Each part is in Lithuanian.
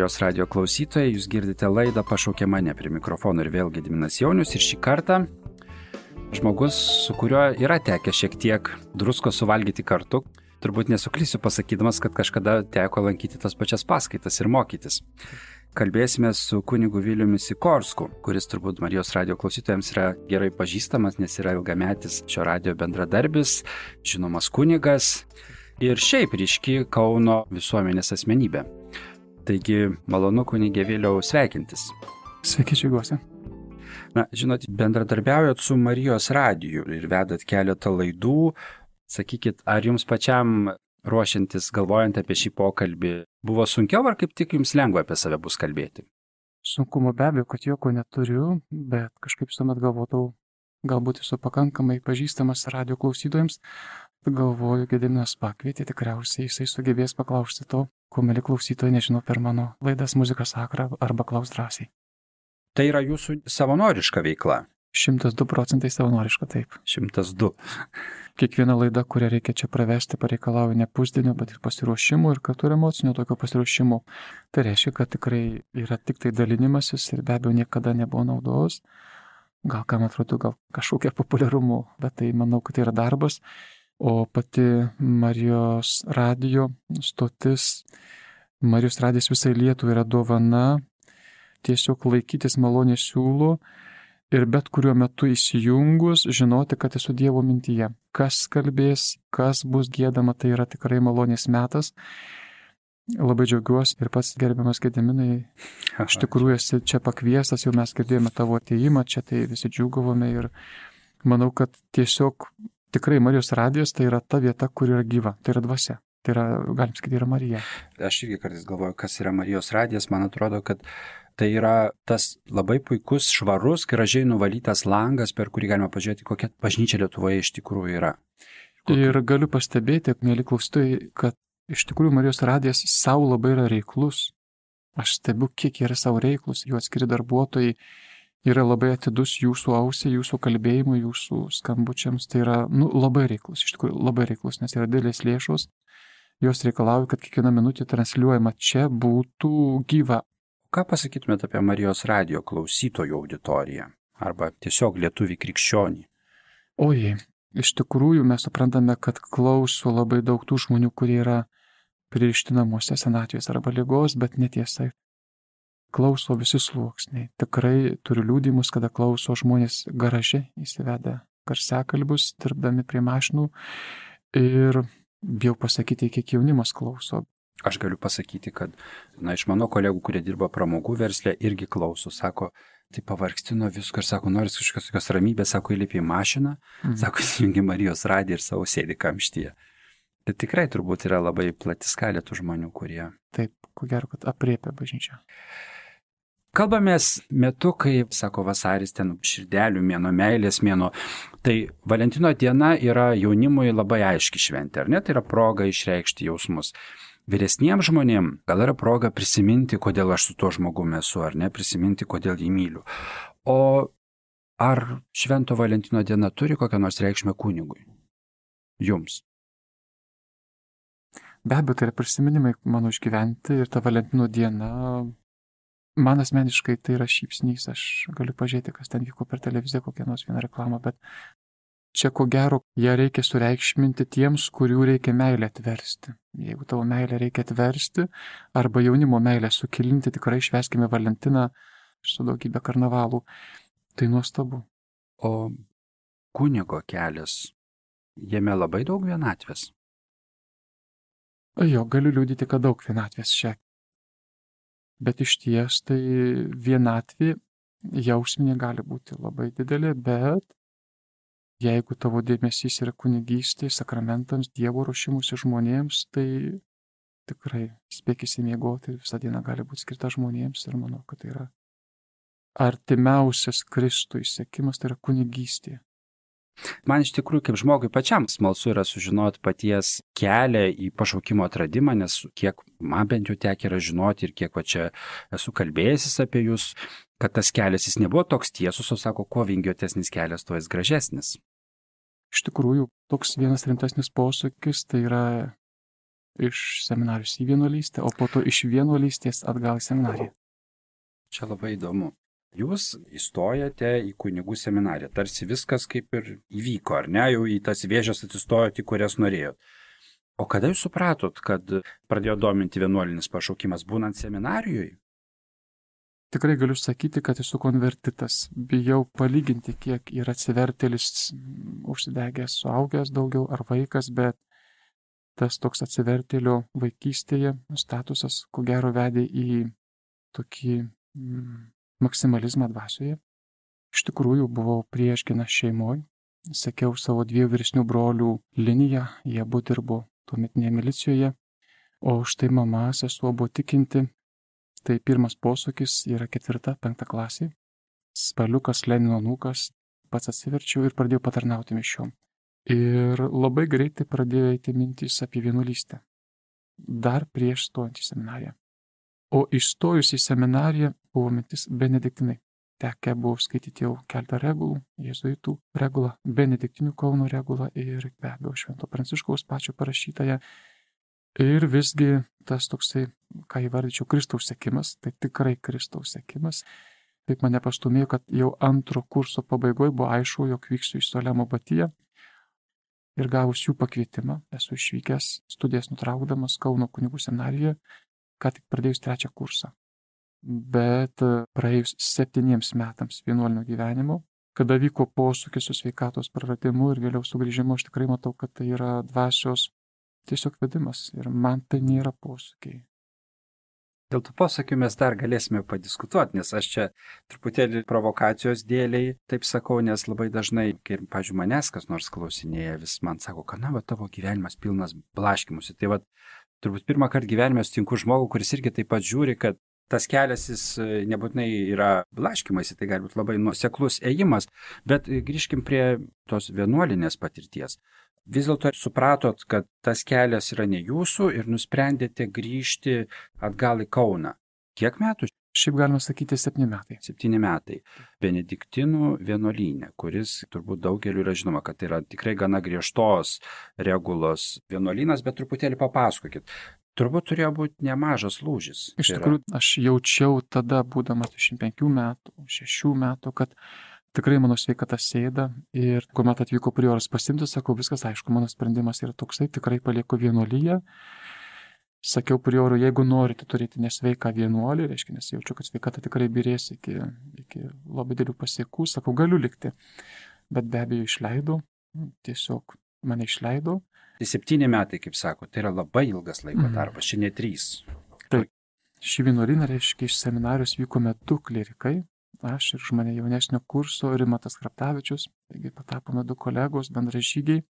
Marijos radio klausytojai, jūs girdite laidą Pašaukė mane, prie mikrofono ir vėl Gediminas Jaunius. Ir šį kartą žmogus, su kuriuo yra tekę šiek tiek drusko suvalgyti kartu. Turbūt nesuklysiu pasakydamas, kad kažkada teko lankyti tas pačias paskaitas ir mokytis. Kalbėsime su kunigu Viliumi Sikorsku, kuris turbūt Marijos radio klausytojams yra gerai pažįstamas, nes yra ilgametis šio radio bendradarbis, žinomas kunigas ir šiaip ryški Kauno visuomenės asmenybė. Taigi, malonu kunigė Viliau sveikintis. Sveiki, džiaugiuosi. Na, žinot, bendradarbiaujat su Marijos radiju ir vedat keletą laidų. Sakykit, ar jums pačiam ruošiantis, galvojant apie šį pokalbį, buvo sunkiau ar kaip tik jums lengva apie save bus kalbėti? Sunkumo be abejo, kad jokio neturiu, bet kažkaip visuomet galvodavau, galbūt esu pakankamai pažįstamas radio klausytojams. Galvoju, Gediminas pakvietė, tikriausiai jisai sugebės paklausti to, ko mėly klausytojai nežino per mano laidas Muzika Sakra arba klaus drąsiai. Tai yra jūsų savanoriška veikla? 102% savanoriška, taip. 102. Kiekviena laida, kurią reikia čia pravesti, pareikalauja ne pusdienio, bet ir pasiruošimų ir kartu ir emocinio tokio pasiruošimo. Tai reiškia, kad tikrai yra tik tai dalinimasis ir be abejo niekada nebuvo naudos. Gal kam atrodo, gal kažkokia populiarumo, bet tai manau, kad tai yra darbas. O pati Marijos radio stotis, Marijos radijas visai Lietuvai yra dovana, tiesiog laikytis malonės siūlo ir bet kuriuo metu įsijungus žinoti, kad esu Dievo mintyje. Kas kalbės, kas bus giedama, tai yra tikrai malonės metas. Labai džiaugiuosi ir pats gerbiamas Gediminai, iš tikrųjų esi čia pakviestas, jau mes girdėjome tavo atėjimą, čia tai visi džiūgavome ir manau, kad tiesiog tikrai Marijos radijas tai yra ta vieta, kur yra gyva, tai yra dvasia, tai yra, galim sakyti, yra Marija. Aš irgi kartais galvoju, kas yra Marijos radijas, man atrodo, kad tai yra tas labai puikus, švarus, gražiai nuvalytas langas, per kurį galima pažiūrėti, kokia bažnyčia Lietuvoje iš tikrųjų yra. Ir galiu pastebėti, mėly klausytojai, kad iš tikrųjų Marijos radijas savo labai yra reiklus. Aš stebiu, kiek yra savo reiklus, jų atskiri darbuotojai yra labai atidus jūsų ausiai, jūsų kalbėjimui, jūsų skambučiams. Tai yra labai reiklus, iš tikrųjų labai reiklus, nes yra didelės lėšos. Jos reikalauja, kad kiekviena minutė transliuojama čia būtų gyva. Ką pasakytumėte apie Marijos radio klausytojų auditoriją arba tiesiog lietuvį krikščionį? Ojei, iš tikrųjų mes suprantame, kad klauso labai daug tų žmonių, kurie yra pririšti namuose senatvės arba ligos, bet netiesa. Klauso visi sluoksniai. Tikrai turiu liudijimus, kada klauso žmonės garaže įsivedę garsiakalbius, dirbdami prie mašinų ir bijau pasakyti, kiek jaunimas klauso. Aš galiu pasakyti, kad iš mano kolegų, kurie dirba pramogų versle, irgi klauso. Sako, tai pavargsti nuo visko ir sako, noris kažkokios ramybės, sako, įlipi į mašiną, sako, įsijungi Marijos radiją ir savo sėdi kamštyje. Tai tikrai turbūt yra labai plati skalė tų žmonių, kurie... Taip, ko gero, kad apriepia bažnyčią. Kalbamės metu, kai, sako vasaris, ten širdelių mėnuo, meilės mėnuo, tai Valentino diena yra jaunimui labai aiški šventė, ar ne? Tai yra proga išreikšti jausmus. Vyresniems žmonėms gal yra proga prisiminti, kodėl aš su tuo žmogumi esu, ar ne, prisiminti, kodėl jį myliu. O ar švento Valentino diena turi kokią nors reikšmę kunigui? Jums? Be abejo, tai yra prisiminimai mano išgyventi ir ta Valentino diena... Man asmeniškai tai yra šypsnys, aš galiu pažiūrėti, kas ten vyko per televiziją, kokią nors vieną reklamą, bet čia ko gero ją reikia sureikšminti tiems, kurių reikia meilę atversti. Jeigu tavo meilę reikia atversti, arba jaunimo meilę sukilinti, tikrai švęskime Valentiną su daugybė karnavalų, tai nuostabu. O kunigo kelias, jame labai daug vienatvės? Jo, galiu liudyti, kad daug vienatvės šiek. Bet iš ties tai vienatvė jausminė gali būti labai didelė, bet jeigu tavo dėmesys yra kunigystė, sakramentams, Dievo ruošimusi žmonėms, tai tikrai spėk įsimiegoti ir visą dieną gali būti skirta žmonėms ir manau, kad tai yra artimiausias Kristui sekimas, tai yra kunigystė. Man iš tikrųjų kaip žmogui pačiam smalsu yra sužinoti paties kelią į pašaukimo atradimą, nes kiek man bent jau tekę yra žinoti ir kiek va čia esu kalbėjęsis apie jūs, kad tas kelias jis nebuvo toks tiesus, o sako, kuo vingiuotesnis kelias, tuo jis gražesnis. Iš tikrųjų, toks vienas rimtesnis posūkis tai yra iš seminarijos į vienuolystę, o po to iš vienuolystės atgal į seminariją. Čia labai įdomu. Jūs įstojate į kunigų seminariją, tarsi viskas kaip ir įvyko, ar ne, jau į tas vėžes atsistojot, į kurias norėjot. O kada jūs supratot, kad pradėjo dominti vienuolinis pašaukimas būnant seminarijoje? Tikrai galiu sakyti, kad esu konvertitas. Bijau palyginti, kiek yra atsivertėlis užsidegęs suaugęs daugiau ar vaikas, bet tas toks atsivertėlio vaikystėje statusas, ko gero, vedė į tokį maksimalizmą dvasioje. Iš tikrųjų, buvau priešginas šeimoje, sekiau savo 2 vyresnių brolių liniją, jie abu dirbo tuometinėje milicijoje, o štai mama, sesuo buvo tikinti. Tai pirmas posūkis yra 4-5 klasė. Spaliukas, Lenino anūkas, pats atsiverčiau ir pradėjau patarnauti mišiom. Ir labai greitai pradėjo eiti mintys apie vienuolystę. Dar prieš stojant į seminariją. O įstojus į seminariją buvo mintis benediktinai. Tekę buvo skaityti jau keletą regulų, jėzuitų regulą, benediktinių Kauno regulą ir be abejo Švento Pranciškaus pačio parašytąją. Ir visgi tas toksai, ką įvardyčiau, Kristaus sekimas, tai tikrai Kristaus sekimas. Taip mane pastumėjo, kad jau 2 kurso pabaigoje buvo aišku, jog vyksiu į Solemo Batiją. Ir gavus jų pakvietimą, esu išvykęs studijas nutraukdamas Kauno kunigų seminarijoje, ką tik pradėjus 3 kursą. Bet praėjus 7 metams vienuolinio gyvenimo, kada vyko posūkis su sveikatos praradimu ir vėliau sugrįžimu, aš tikrai matau, kad tai yra dvasios tiesiog vedimas ir man tai nėra posūkiai. Dėl tų posakių mes dar galėsime padiskutuoti, nes aš čia truputėlį provokacijos dėliai taip sakau, nes labai dažnai, kai, pavyzdžiui, manęs kas nors klausinėja, vis man sako, kad na, va, tavo gyvenimas pilnas blaškymusi. Tai va, turbūt pirmą kartą gyvenime sutinku žmogų, kuris irgi taip pat žiūri, kad tas kelias jis nebūtinai yra blaškymas, tai gali būti labai nuoseklus ėjimas, bet grįžkim prie tos vienuolinės patirties. Vis dėlto supratot, kad tas kelias yra ne jūsų ir nusprendėte grįžti atgal į Kauną. Kiek metų? Šiaip galima sakyti 7 metai. 7 metai. Benediktinų vienuolyne, kuris turbūt daugeliu yra žinoma, kad tai yra tikrai gana griežtos regulos vienuolynas, bet truputėlį papasakokit. Turbūt turėjo būti nemažas lūžis. Iš tikrųjų, aš jaučiau tada, būdamas 25 metų, 6 metų, kad tikrai mano sveikata sėda ir kuomet atvyko prioras pasimti, sakau, viskas aišku, mano sprendimas yra toksai, tikrai palieku vienuolyje. Sakiau priorui, jeigu norite turėti nesveiką vienuolį, reiškia, nes jaučiu, kad sveikata tikrai birės iki labai dėlių pasiekų, sakau, galiu likti. Bet be abejo išleidau, tiesiog mane išleido. Tai 7 metai, kaip sako, tai yra labai ilgas laiko tarpas, čia ne 3. Taip, šį vienuolyną, reiškia, iš seminarijos vykome 2 klerikai. Aš ir už mane jaunesnio kurso Rimantas Kraptavičius, taigi patapome 2 kolegos, bendražygiai,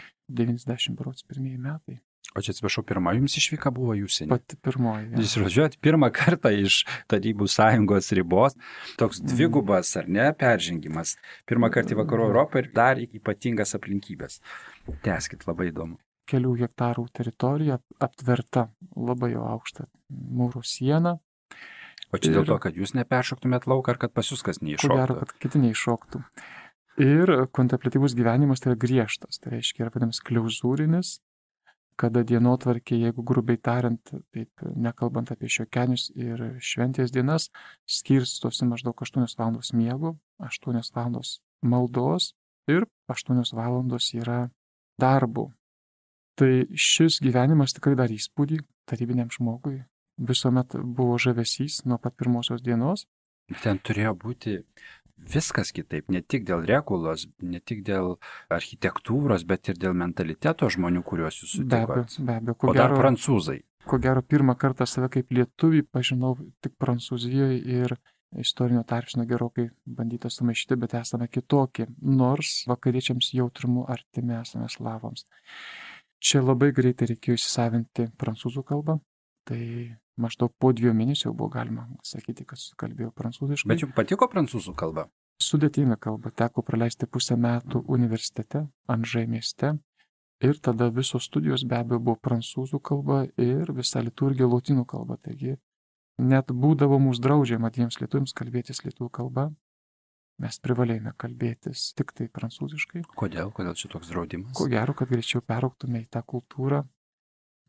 91 metai. O čia atsiprašau, pirma jums išvyka buvo jūsų? Pati pirmoji. Ja. Jūs važiuojat pirmą kartą iš Tarybų sąjungos ribos, toks dvigubas ar ne peržengimas. Pirmą kartą į Vakarų Europą ir dar ypatingas aplinkybės. Tęskit, labai įdomu. Kelių hektarų teritorija aptverta labai jau aukštą mūrų sieną. O čia dėl to, kad jūs neperšoktumėt lauką ar kad pas jūs kas neiššoktų? Ko gero, kad kiti neiššoktų. Ir kontemplatyvus gyvenimas tai yra griežtas, tai reiškia yra vadinamas kliauzūrinis, kada dienotvarkė, jeigu grubiai tariant, taip nekalbant apie šiokienius ir šventės dienas, skirstosi maždaug 8 valandos miego, 8 valandos maldos ir 8 valandos yra darbo. Tai šis gyvenimas tikrai dar įspūdį tarybiniam žmogui. Visuomet buvo žavesys nuo pat pirmosios dienos. Ten turėjo būti viskas kitaip, ne tik dėl regulos, ne tik dėl architektūros, bet ir dėl mentaliteto žmonių, kuriuos jūs sutikot. Be abejo. O dar prancūzai. Ko gero, pirmą kartą save kaip lietuvį pažinau tik Prancūzijoje ir istorinio tarpsnio gerokai bandyta sumaišyti, bet esame kitokie, nors vakariečiams jautrumu artimi esame slavams. Čia labai greitai reikėjo įsisavinti prancūzų kalbą. Tai maždaug po 2 mėnesių jau buvo galima sakyti, kad kalbėjau prancūziškai. Bet jums patiko prancūzų kalba? Sudėtinga kalba. Teko praleisti pusę metų universitete, Anžai mieste. Ir tada visos studijos be abejo buvo prancūzų kalba ir visa liturgija lotynų kalba. Taigi net būdavo mūsų draudžiama tiems lietuviams kalbėtis lietuvių kalba. Mes privalėjome kalbėtis tik tai prancūziškai. Kodėl? Kodėl čia toks draudimas? Ko gero, kad greičiau peraugtume į tą kultūrą.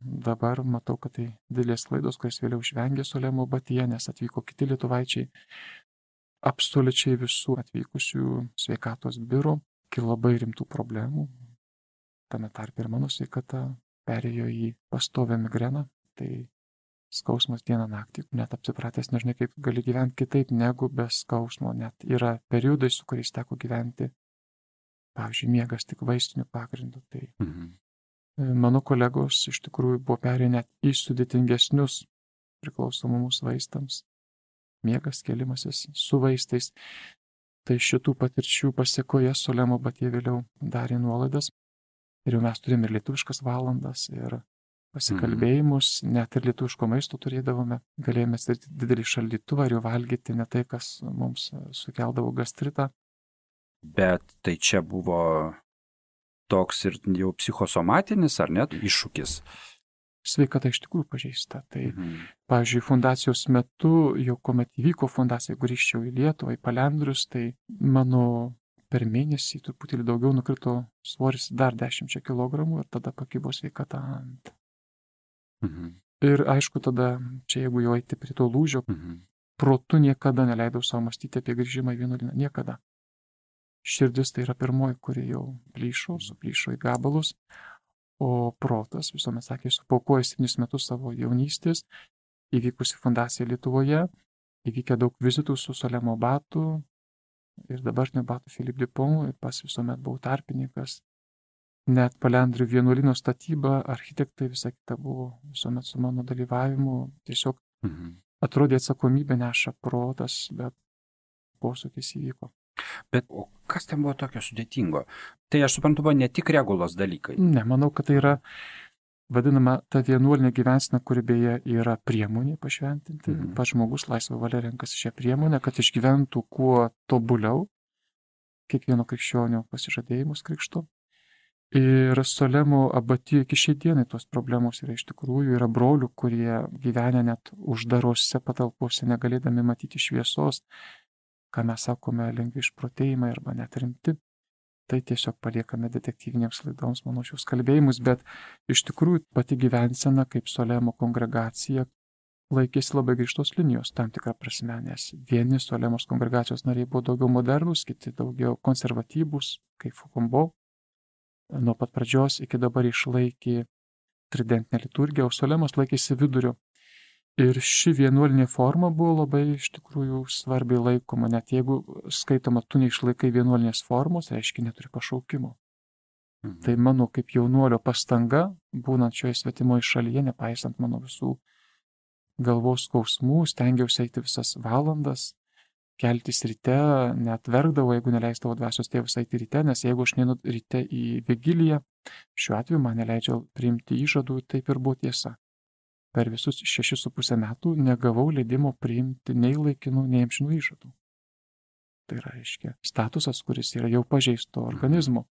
dabar matau, kad tai didelės klaidos, kurias vėliau išvengė Solemo Batyje, nes atvyko kiti lietuvaičiai, absoliučiai visų atvykusių sveikatos biurų, kilo labai rimtų problemų, tame tarpe ir mano sveikata perėjo į pastovią migreną, tai skausmas dieną naktį, net apsipratęs nežinai, kaip gali gyventi kitaip negu be skausmo, net yra periodai, su kuriais teko gyventi, pavyzdžiui, miegas tik vaistinių pagrindų. Tai mano kolegos iš tikrųjų buvo perėję net į sudėtingesnius priklausomumus vaistams, miegas, kėlimasis su vaistais. Tai šitų patirčių pasiekoje Solemo Batyje vėliau darė nuolaidas ir jau mes turėjome ir lietuviškas valandas, ir pasikalbėjimus, net ir lietuviško maisto turėdavome, galėjome atsirti didelį šaldytuvą ir jau valgyti ne tai, kas mums sukeldavo gastritą. Bet tai čia buvo toks ir jau psichosomatinis, ar net iššūkis? Sveikata iš tikrųjų pažeista. Tai, pavyzdžiui, fundacijos metu, jau kuomet įvyko fundacija, grįžčiau į Lietuvą, į Palendrius, tai mano per mėnesį truputėlį daugiau nukrito svoris dar 10 kilogramų ir tada pakibo sveikata ant. Ir aišku, tada, čia jeigu jau eiti prie to lūžio, protu niekada neleidau savo mąstyti apie grįžimą į vienuolyną. Niekada. Širdis tai yra pirmoji, kuri jau suplyšo į gabalus, o protas visuomet sakė, supaukojo 7 metus savo jaunystės, įvykusi fundacija Lietuvoje, įvykę daug vizitų su Solemo Batu ir dabartiniu Batu Philippe Dupont, ir pas visuomet buvau tarpininkas. Net Palendrių vienuolyno statyba, architektai, visa kita buvo visuomet su mano dalyvavimu. Tiesiog atrodė atsakomybė neša protas, bet posūkis įvyko. Bet o kas ten buvo tokio sudėtingo? Tai aš suprantu, buvo ne tik regulos dalykai. Ne, manau, kad tai yra vadinama ta vienuolinė gyvensena, kuri beje yra priemonė pašventinti. Pats žmogus laisvą valią renkasi šią priemonę, kad išgyventų kuo tobuliau kiekvieno krikščionio pasižadėjimus krikšto. Ir Solemo Abatijoje iki šiai dienai tos problemos yra iš tikrųjų, yra brolių, kurie gyvena net uždarose patalpose, negalėdami matyti šviesos, ką mes sakome lengvi išprotėjimai arba net rimti. Tai tiesiog paliekame detektyvinėms laidoms, manau, šios kalbėjimus, bet iš tikrųjų pati gyvensena kaip Solemo kongregacija laikėsi labai griežtos linijos tam tikrą prasme, nes vieni Solemos kongregacijos nariai buvo daugiau modernus, kiti daugiau konservatyvūs, kaip Foucault. Nuo pat pradžios iki dabar išlaikė tridentinę liturgiją, o Solemos laikėsi vidurio. Ir ši vienuolinė forma buvo labai iš tikrųjų svarbiai laikoma, net jeigu skaitoma, tu neišlaikai vienuolinės formos, reiškia neturi pašaukimo. Tai mano kaip jaunuolio pastanga, būnant šioje svetimoje šalyje, nepaisant mano visų galvos skausmų, stengiausi eiti visas valandas, keltis ryte, net verkdavau, jeigu neleisdavo dvasios tėvus eiti ryte, nes jeigu aš neinu ryte į vigiliją, šiuo atveju man neleidžia priimti įžadų, taip ir buvo tiesa. Per visus 6,5 metų negavau leidimo priimti nei laikinų, nei amžinų įžadų. Tai reiškia statusas, kuris yra jau pažeisto organizmo.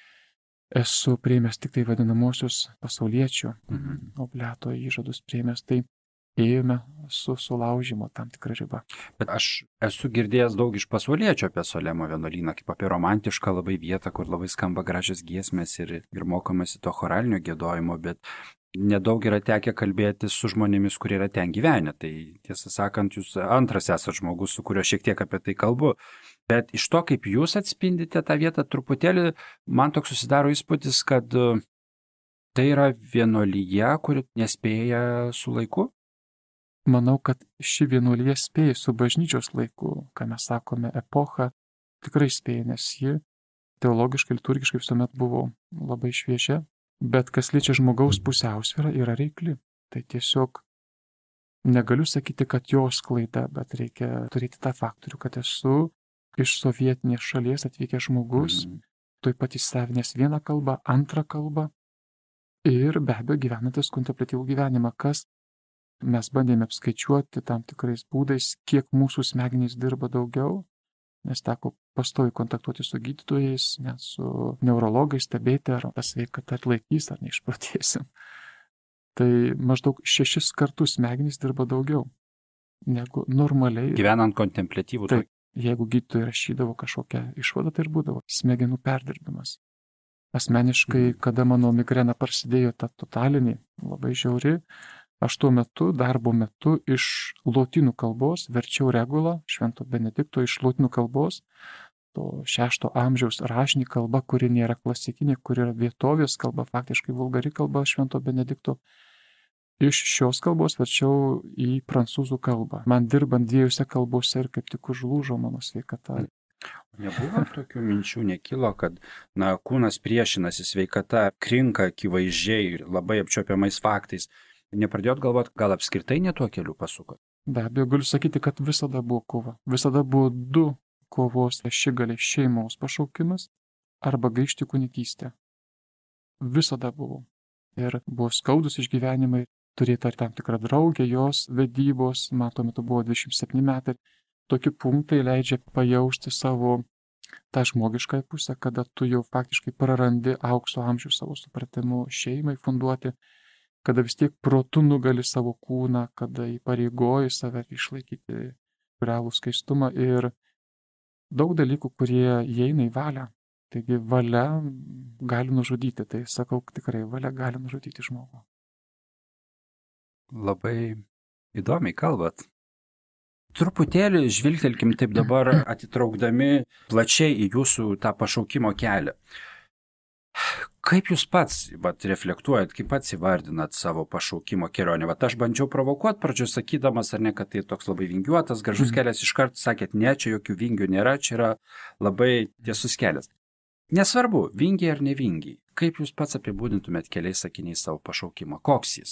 Esu priėmęs tik tai vadinamosius pasauliečio obleto įžadus priėmęs, tai ėjome su sulaužimo tam tikrą ribą. Bet aš esu girdėjęs daug iš pasauliečio apie Solemo vienuolyną, kaip apie romantišką labai vietą, kur labai skamba gražios giesmės ir mokomasi to choralinio giedojimo, bet nedaug yra tekę kalbėti su žmonėmis, kurie yra ten gyvenę. Tai tiesą sakant, jūs antras esate žmogus, su kuriuo šiek tiek apie tai kalbu. Bet iš to, kaip jūs atspindite tą vietą, truputėlį man toks susidaro įspūdis, kad tai yra vienuolyje, kuri nespėja su laiku. Manau, kad ši vienuolija spėja su bažnyčios laiku, ką mes sakome, epocha, tikrai spėja, nes ji teologiškai, liturgiškai visuomet buvo labai šviežia, bet kas liečia žmogaus pusiausvyrą, yra reikli. Tai tiesiog negaliu sakyti, kad jos klaida, bet reikia turėti tą faktorių, kad esu iš sovietinės šalies atvykęs žmogus, tuoj pat įsisavinęs vieną kalbą, antrą kalbą ir be abejo gyvenantis kontempliatyvų gyvenimą, kas mes bandėme apskaičiuoti tam tikrais būdais, kiek mūsų smegenys dirba daugiau, nes teko pastoviai kontaktuoti su gydytojais, net su neurologais, stebėti, ar tas sveikata atlaikys, ar neišprotėsim. Tai maždaug 6 kartus smegenys dirba daugiau negu normaliai. Gyvenant kontempliatyvų. Taip, jeigu gydytojai rašydavo kažkokią išvadą, tai ir būdavo smegenų perdirbimas. Asmeniškai, kada mano migrena prasidėjo ta totalinė, labai žiauri, aš tuo metu, darbo metu iš lotynų kalbos verčiau regulą Švento Benedikto iš lotynų kalbos, to 6 amžiaus rašinį kalba, kuri nėra klasikinė, kuri yra vietovės kalba, faktiškai vulgari kalba Švento Benedikto. Iš šios kalbos verčiau į prancūzų kalbą. Man dirbant 2 kalbose ir kaip tik užlūžo mano sveikata. Nebuvo tokių minčių, nekilo, kad kūnas priešinasi, sveikata krinka akivaizdžiai ir labai apčiuopiamais faktais. Nepradėjot galvoti, gal apskritai ne tuo keliu pasuko? Be abejo, galiu sakyti, kad visada buvo kova. Visada buvo 2 kovos ašigaliai: šeimos pašaukimas arba grįžti kunigystę. Visada buvo. Ir buvo skaudus išgyvenimai, turėti ar tam tikrą draugę, jos vedybos, man tuo metu buvo 27 metai. Tokie punktai leidžia pajausti savo tą žmogišką pusę, kada tu jau faktiškai prarandi aukso amžių savo supratimu šeimai funduoti, kada vis tiek protu nugali savo kūną, kada įpareigoji save išlaikyti realų skaistumą ir daug dalykų, kurie įeina į valią. Taigi valia gali nužudyti, tai sakau tikrai, valia gali nužudyti žmogų. Labai įdomiai kalbat. Truputėlį žvilgtelkim taip dabar atitraukdami plačiai į jūsų tą pašaukimo kelią. Kaip jūs pats reflektuojat, kaip pats įvardinat savo pašaukimo kelionę? Aš bandžiau provokuoti pradžioje sakydamas, ar ne, kad tai toks labai vingiuotas, gražus kelias, iškart sakėt, ne, čia jokių vingių nėra, čia yra labai tiesus kelias. Nesvarbu, vingiai ar ne vingiai. Kaip jūs pats apibūdintumėt keliais sakiniais savo pašaukimą? Koks jis?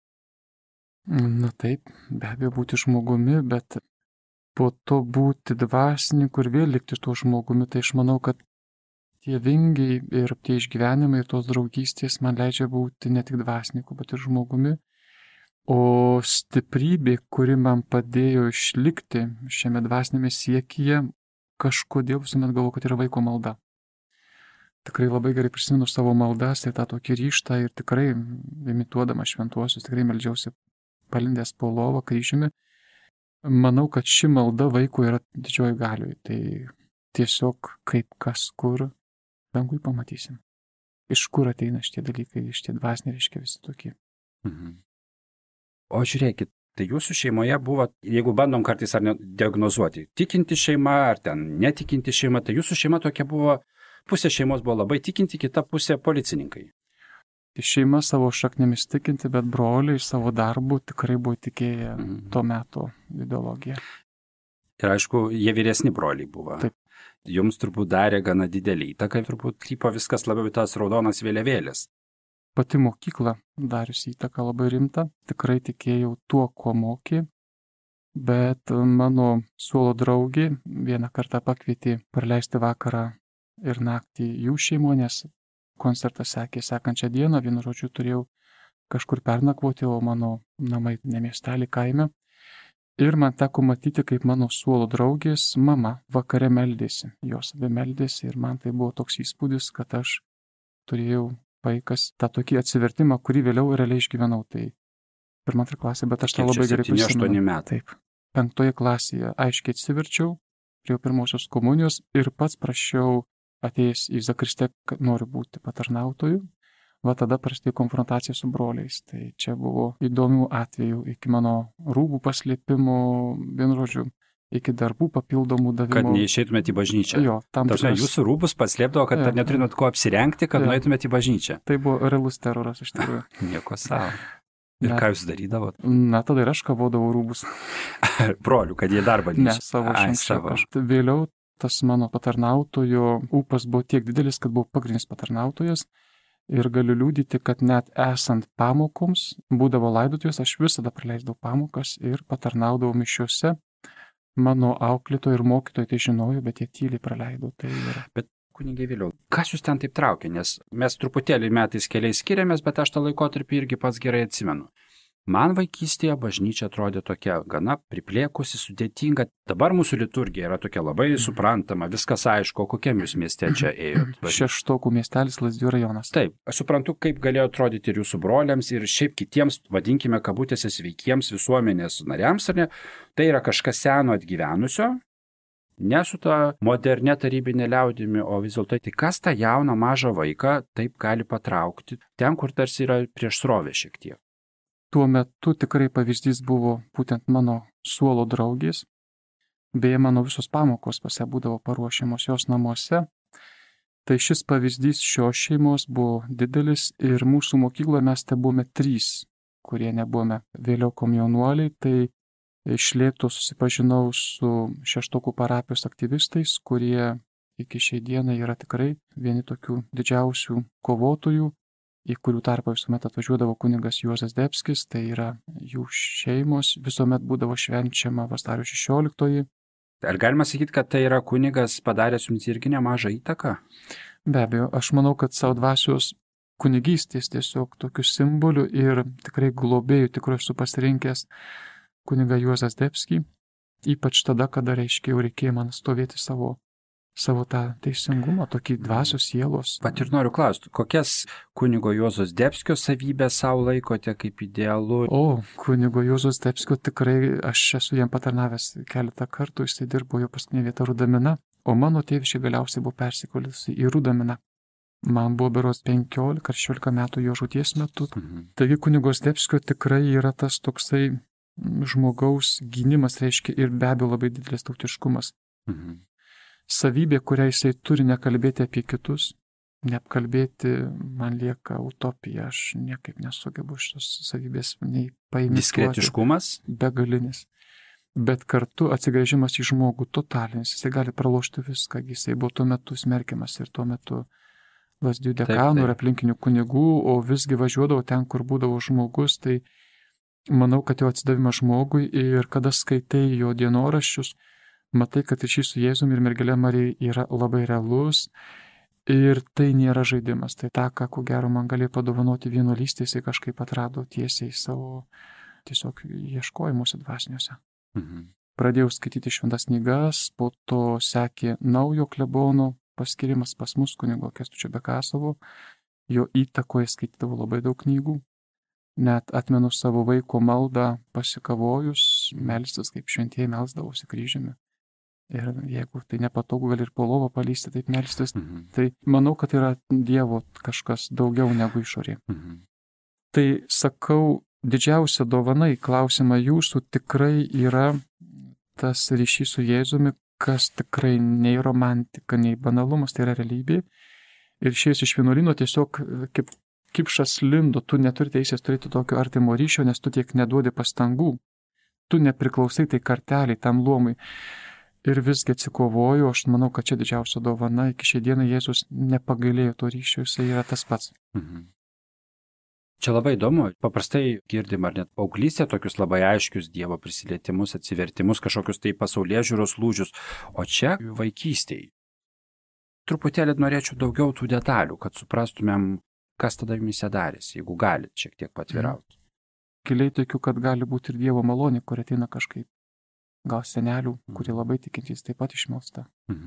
Na taip, be abejo būti žmogumi, bet po to būti dvasininku ir vėl likti tuo žmogumi, tai aš manau, kad tie vingiai ir tie išgyvenimai ir tos draugystės man leidžia būti ne tik dvasininku, bet ir žmogumi. O stiprybė, kuri man padėjo išlikti šiame dvasinėme siekyje, kažkodėl visuomet galvoju, kad yra vaiko malda. Tikrai labai gerai prisimenu savo maldas ir tą tokį ryžtą ir tikrai imituodama šventuosius, tikrai meldžiausi palindęs po lovą kryžiumi. Manau, kad ši malda vaikų yra didžioji galiui. Tai tiesiog kaip kas kur dangui pamatysim. Iš kur ateina šitie dalykai, šitie dvasiniai reiškia visi tokie. O žiūrėkit, tai jūsų šeimoje buvo, jeigu bandom kartais ar diagnozuoti, tikinti šeima ar ten netikinti šeima, tai jūsų šeima tokia buvo, pusė šeimos buvo labai tikinti, kita pusė policininkai. Šeima savo šaknėmis tikinti, bet broliai savo darbu tikrai buvo tikėję to meto ideologiją. Ir aišku, jie vyresni broliai buvo. Taip. Jums turbūt darė gana didelį įtaką, turbūt krypo viskas labiau į tas raudonas vėliavėlės. Pati mokykla dariusi įtaką labai rimtą, tikrai tikėjau tuo, ko mokė, bet mano suolo draugė vieną kartą pakvietė praleisti vakarą ir naktį jų šeimoje, nes koncertas sekė sekančią dieną, vienu žodžiu turėjau kažkur pernakvoti, o mano namai ne miestelį kaime. Ir man teko matyti, kaip mano suolo draugės mama vakare meldėsi. Jos abi meldėsi ir man tai buvo toks įspūdis, kad aš turėjau vaikas tą tokį atsivertimą, kurį vėliau realiai išgyvenau. Tai 1-2 klasė, bet aš tą labai gerai prisimenu. 7-8 metai. Taip. 5 klasėje aiškiai atsiverčiau prie pirmosios komunijos ir pats prašiau atėjęs į zakristiją, kad noriu būti patarnautoju. Va tada prasidėjo konfrontacija su broliais. Tai čia buvo įdomių atvejų iki mano rūbų paslėpimo, vienu žodžiu, iki darbų papildomų davimo. Kad neišeitumėt į bažnyčią. Jo, tam tikras. Jūsų rūbus paslėpdavo, kad neturėtumėt ko apsirengti, kad nueitumėt į bažnyčią. Tai buvo realus teroras iš tikrųjų. Nieko savo. Ir ką jūs darydavot? Na, tada ir aš kavodavau rūbus. Brolių, kad jie darbą nešė. Ne, savo. Vėliau tas mano patarnautojo ūpas buvo tiek didelis, kad buvau pagrindinis patarnautojas. Ir galiu liudyti, kad net esant pamokoms, būdavo laidotuvės, aš visada praleisdavau pamokas ir patarnaudavau mišiuose. Mano auklėtojai ir mokytojai tai žinojo, bet jie tyliai praleido. Tai yra. Bet kunigė vėliau, kas jūs ten taip traukė? Nes mes truputėlį metais keliais skiriamės, bet aš tą laikotarpį irgi pats gerai atsimenu. Man vaikystėje bažnyčia atrodė tokia gana priplėkusi, sudėtinga. Dabar mūsų liturgija yra tokia labai suprantama, viskas aišku, kokiam jūs mieste čia ėjot. Šeštokų miestelis, Lazdijų rajonas. Taip, aš suprantu, kaip galėjo atrodyti ir jūsų broliams, ir šiaip kitiems, vadinkime kabutėse sveikiems visuomenės nariams, ar ne? Tai yra kažkas seno atgyvenusio, ne su ta modernė tarybinė liaudimi, o vis dėlto tai kas tą jauną mažą vaiką taip gali patraukti ten, kur tarsi yra prieš srovę šiek tiek. Tuo metu tikrai pavyzdys buvo būtent mano suolo draugės. Beje, mano visos pamokos pas ją būdavo paruošiamos jos namuose. Tai šis pavyzdys šios šeimos buvo didelis ir mūsų mokykloje mes te buvome 3, kurie nebuvome vėliau komjaunuoliai. Tai iš lėto susipažinau su Šeštokų parapijos aktyvistais, kurie iki šiai dienai yra tikrai vieni tokių didžiausių kovotojų, į kurių tarpą visuomet atvažiuodavo kunigas Juozas Zdebskis, tai yra jų šeimos, visuomet būdavo švenčiama vasario 16. Ar galima sakyti, kad tai yra kunigas padaręs jums irgi nemažą įtaką? Be abejo, aš manau, kad savo dvasios kunigystės tiesiog tokių simbolių ir tikrai globėjų tikrai esu pasirinkęs kunigą Juozą Zdebskį, ypač tada, kada reiškia jau reikėjo man stovėti savo tą teisingumą, tokį dvasios sielos. Pat ir noriu klausti, kokias kunigo Juozo Zdebskio savybės savo laikote kaip idealu? O, kunigo Juozo Zdebskio tikrai, aš esu jam patarnavęs keletą kartų, jis dirbo jo paskutinė vieta Rudamina, o mano tėvišė galiausiai buvo persikėlusi į Rudaminą. Man buvo berods 15 ar 16 metų jo žūties metu. Taigi kunigo Zdebskio tikrai yra tas toksai žmogaus gynimas, reiškia, ir be abejo labai didelis tautiškumas. Savybė, kurią jisai turi nekalbėti apie kitus, neapkalbėti, man lieka utopija, aš niekaip nesugebu šios savybės nei paimti. Diskretiškumas? Begalinis. Bet kartu atsigręžimas į žmogų totalinis, jisai gali pralošti viską, jisai buvo tuo metu smerkiamas ir tuo metu Lazdijų dekanų ir aplinkinių kunigų, o visgi važiuodavo ten, kur būdavo žmogus, tai manau, kad jo atsidavimas žmogui ir kada skaitai jo dienoraščius, matai, kad ryšys su Jėzumi ir mergelė Marija yra labai realus ir tai nėra žaidimas. Tai tą, ką ko gero man galėjo padovanoti vienuolystė, jisai kažkaip atrado tiesiai savo tiesiog ieškojimuose dvasiniuose. Pradėjau skaityti šventas knygas, po to sekė naujo klebono paskirimas pas mus kunigo Kęstučio Bekasovo. Jo įtakoje skaitydavau labai daug knygų. Net atmenu savo vaiko maldą pasikavojus, melstis, kaip šventieji melsdavosi kryžiumi. Ir jeigu tai nepatogu, gali ir po lovą palysti, taip melstis. Tai manau, kad yra Dievo kažkas daugiau negu išorė. Tai sakau, didžiausia dovana į klausimą jūsų tikrai yra tas ryšys su Jėzumi, kas tikrai nei romantika, nei banalumas, tai yra realybė. Ir išėjus iš vienuolyno tiesiog kaip kipšas lindo, tu neturi teisės turėti tokio artimo ryšio, nes tu tiek neduodi pastangų. Tu nepriklausai tai karteliai, tam luomui. Ir visgi atsikovoju, aš manau, kad čia didžiausia dovana, iki šiai dienai Jėzus nepagailėjo to ryšio, jisai yra tas pats. Čia labai įdomu, paprastai girdim ar net paauglystė tokius labai aiškius Dievo prisilietimus, atsivertimus, kažkokius tai pasaulėžiūros lūžius, o čia vaikystėje. Truputėlį norėčiau daugiau tų detalių, kad suprastumėm, kas tada jumise darėsi, jeigu galit šiek tiek patvirauti. Giliai tokiu, kad gali būti ir Dievo malonė, kur ateina kažkaip. Gal senelių, kurie labai tikintys, taip pat išmelsta.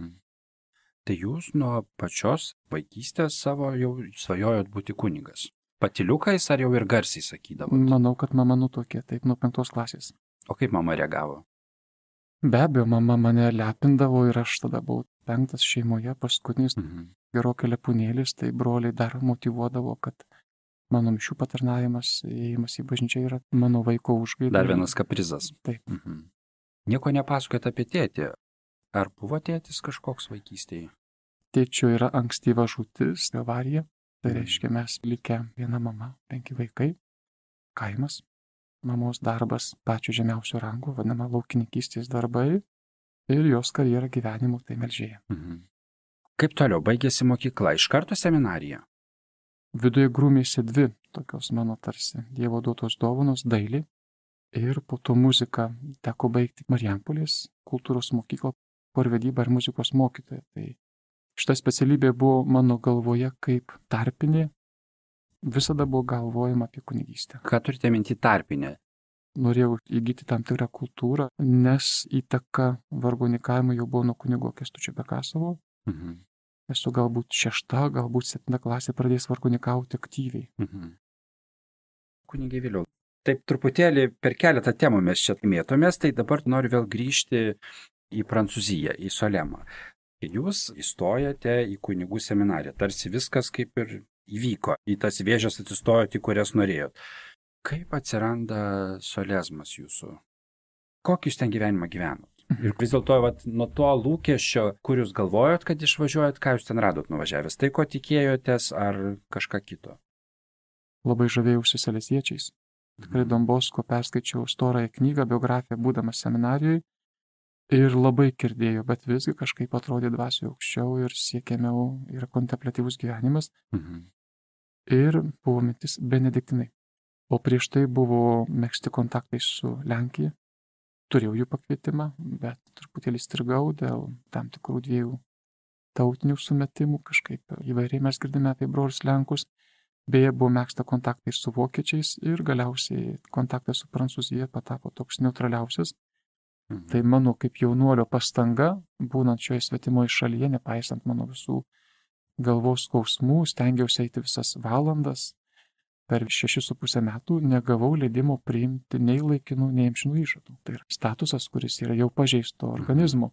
Tai jūs nuo pačios vaikystės savo jau svajojot būti kunigas. Patiliukais ar jau ir garsiai sakydavo? Manau, kad mama nutuokė, taip, nuo 5 klasės. O kaip mama reagavo? Be abejo, mama mane lepindavo ir aš tada buvau 5 šeimoje, paskutinis gerokai lepūnėlis, tai broliai dar motyvuodavo, kad mano mišių patarnavimas, įėjimas į bažnyčią yra mano vaiko užgaida. Dar vienas kaprizas. Taip. Nieko nepasakojat apie tėtį. Ar buvo tėtis kažkoks vaikystėje? Tėčio yra ankstyva žūtis, avarija. Tai reiškia, mes likę viena mama, 5 vaikai, kaimas, mamos darbas pačio žemiausio rango, vadinama laukininkystės darbai ir jos karjera gyvenimu, tai Melžėje. Kaip toliau baigėsi mokykla, iš karto seminarija? Viduje grūmėsi 2 tokios mano tarsi Dievo duotos dovanos, dailė ir po to muzika teko baigti Marijampolės kultūros mokyklą, chorvedybą ir muzikos mokytoją. Tai šita specialybė buvo mano galvoje kaip tarpinė, visada buvo galvojama apie kunigystę. Ką turite minti tarpinė? Norėjau įgyti tam tikrą kultūrą, nes įtaka vargonikavimui jau buvo nuo kunigo Kęstučio Bekasovo. Esu galbūt 6, galbūt 7 klasė pradėjęs vargonikauti aktyviai. Kunigai vėliau. Taip truputėlį per keletą temų mes čia mėtomės, tai dabar noriu vėl grįžti į Prancūziją, į Solemą. Jūs įstojate į kunigų seminariją, tarsi viskas kaip ir įvyko, į tas vėžes atsistojot, į kurias norėjot. Kaip atsiranda solezmas jūsų? Kokį jūs ten gyvenimą gyvenot? Ir vis dėlto nuo to lūkesčio, kur jūs galvojot, kad išvažiuojat, ką jūs ten radot nuvažiavęs, tai ko tikėjotės ar kažką kito? Labai žavėjausi saleziečiais. Tikrai Don Bosko perskaičiau storąją knygą, biografiją, būdamas seminarijoje ir labai kirdėjau, bet visgi kažkaip atrodė dvasioje aukščiau ir siekiamiau yra kontempliatyvus gyvenimas. Ir buvo mintis benediktinai. O prieš tai buvo megzti kontaktai su Lenkija. Turėjau jų pakvietimą, bet truputėlį strigau dėl tam tikrų dviejų tautinių sumetimų, kažkaip įvairiai mes girdime apie brolius Lenkus. Beje, buvo megzta kontaktai su vokiečiais ir galiausiai kontaktas su Prancūzija patapo toks neutraliausias. Tai mano kaip jaunuolio pastanga, būnant šioje svetimoje šalyje, nepaisant mano visų galvos skausmų, stengiausi eiti visas valandas. Per 6,5 metų negavau leidimo priimti nei laikinų, nei amžinų įžadų. Tai yra statusas, kuris yra jau pažeisto organizmo.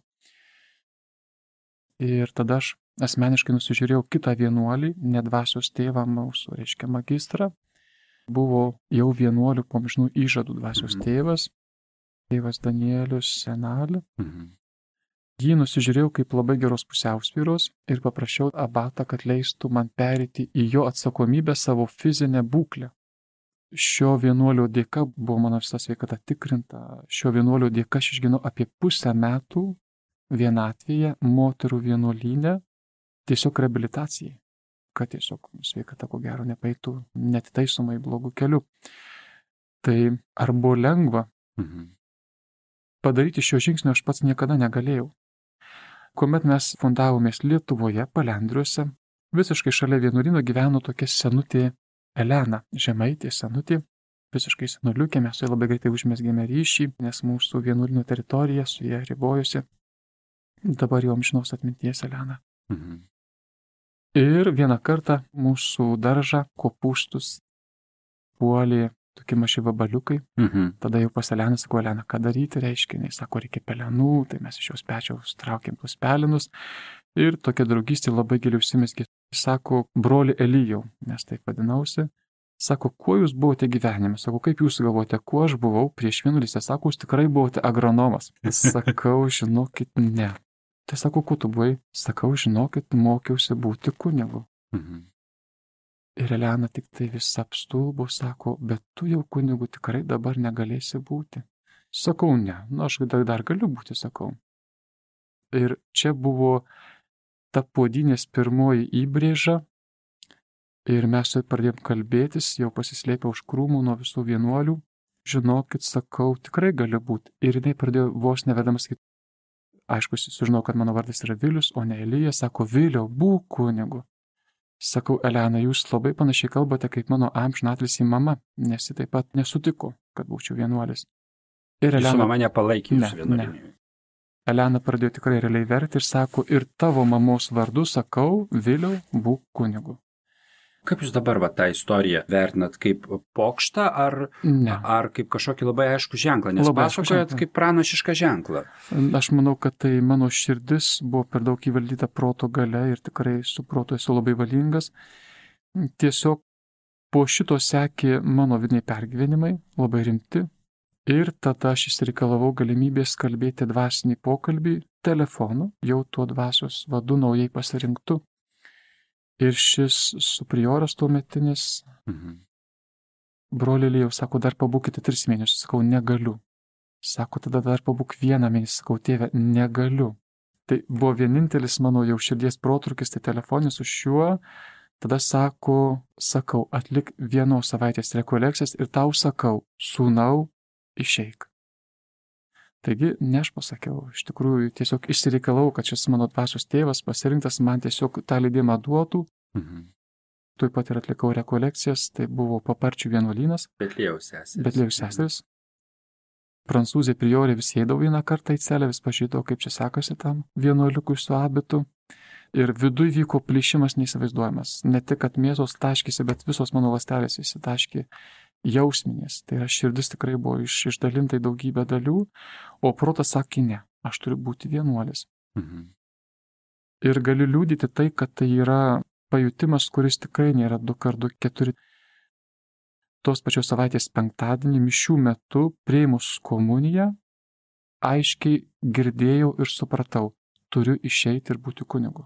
Ir tada aš asmeniškai nusižiūrėjau kitą vienuolį, nedvasios tėvą mūsų, reiškia magistrą. Buvo jau vienuolių po amžinų įžadų dvasios tėvas Danielius Senalė. Jį nusižiūrėjau kaip labai geros pusiausvyros ir paprašiau abatą, kad leistų man perėti į jo atsakomybę savo fizinę būklę. Šio vienuolio dėka buvo mano visa sveikata tikrinta. Šio vienuolio dėka aš išgyvenau apie 0,5 metų vienatvėje moterų vienuolyne tiesiog reabilitacijai, kad tiesiog sveikata ko gero nepaeitų netitaisomai blogų kelių. Tai ar buvo lengva? Padaryti šio žingsnio aš pats niekada negalėjau. Kuomet mes fundavomės Lietuvoje, Palendriuose, visiškai šalia vienuolyno gyveno tokia senutė Elena, žemaitė senutė, visiškai senuliukė, mes su ja labai greitai užmezgėme ryšį, nes mūsų vienuolyno teritorija su ja ribojosi. Dabar jau amžinos atminties Elena. Ir vieną kartą mūsų daržą, kopūstus, puolė tokie maži vabaliukai. Tada jau pas Eleną sakau, Elena, ką daryti, reiškia, jis sako, reikia pelenų, tai mes iš jos pečiaus traukėm tuos pelenus. Ir tokia draugystė labai giliai užsimezgė. Sako, broli Elijau, nes taip vadinausi. Sako, kuo jūs buvote gyvenime? Sako, kaip jūs galvojate, kuo aš buvau prieš vienuolystę? Sako, jūs tikrai buvote agronomas. Sakau, žinokit, ne. Tai sako, kuo tu buvai? Sakau, žinokit, mokiausi būti kunigu. Ir Elena tik tai vis apstulbo, sako, bet tu jau kunigu tikrai dabar negalėsi būti. Sakau, ne, aš dar galiu būti, sakau. Ir čia buvo ta puodynės pirmoji įbrėža ir mes pradėjom kalbėtis, jau pasislėpę už krūmų nuo visų vienuolių. Žinokit, sakau, tikrai galiu būti. Ir jinai pradėjo vos nevedamas sakyti, aišku, sužinau, kad mano vardas yra Vilius, o ne Elija, sako, Viliau, būk kunigu. Sakau, Elena, jūs labai panašiai kalbate kaip mano amžinatilsį mama, nes ji taip pat nesutiko, kad būčiau vienuolis. Ir Elena... Jūsų mama nepalaikė jūsų vienuolinį. Elena pradėjo tikrai realiai verti ir sako, ir tavo mamos vardu sakau, Viliau, būk kunigu. Kaip jūs dabar tą istoriją vertinat, kaip pokštą ar kaip kažkokį labai aišku ženklą, nes pasakojat kaip pranašišką ženklą? Aš manau, kad tai mano širdis buvo per daug įvaldyta proto galia ir tikrai su protu esu labai valingas. Tiesiog po šito sekė mano vidiniai pergyvenimai, labai rimti. Ir tada aš išsireikalavau galimybės kalbėti dvasinį pokalbį telefonu, jau tuo dvasios vadu naujai pasirinktu. Ir šis suprioras tuometinis, broli Elijau, sako, dar pabūkite 3 mėnesius, sakau, negaliu. Sako, tada dar pabūk 1 mėnesį, sakau, tėve, negaliu. Tai buvo vienintelis mano jau širdies protrukis, tai telefonis su šiuo, tada sakau, atlik 1 savaitės rekolekcijas ir tau sakau, sūnau, išeik. Taigi, ne aš pasakiau, iš tikrųjų tiesiog išsireikalau, kad šis mano dvasios tėvas pasirinktas man tiesiog tą leidimą duotų. Tuoj pat ir atlikau rekolekcijas, tai buvo Paparčių vienuolynas. Betliejaus seseris. Prancūzė priorė vis eidavo vieną kartą į celę, vis pažydavo, kaip čia sekasi tam vienuoliukui su abitu. Ir viduj vyko plyšimas neįsivaizduojamas. Ne tik, kad mėsos taškėsi, bet visos mano ląstelės įsitaškė jausminės. Tai yra širdis tikrai buvo išdalinta į daugybę dalių, o protas sakė ne. aš turiu būti vienuolis. Mhm. Ir galiu liūdyti tai, kad tai yra pajutimas, kuris tikrai nėra 2x2, 4. Tos pačios savaitės penktadienį mišių metu prieimus komuniją aiškiai girdėjau ir supratau, turiu išeiti ir būti kunigu.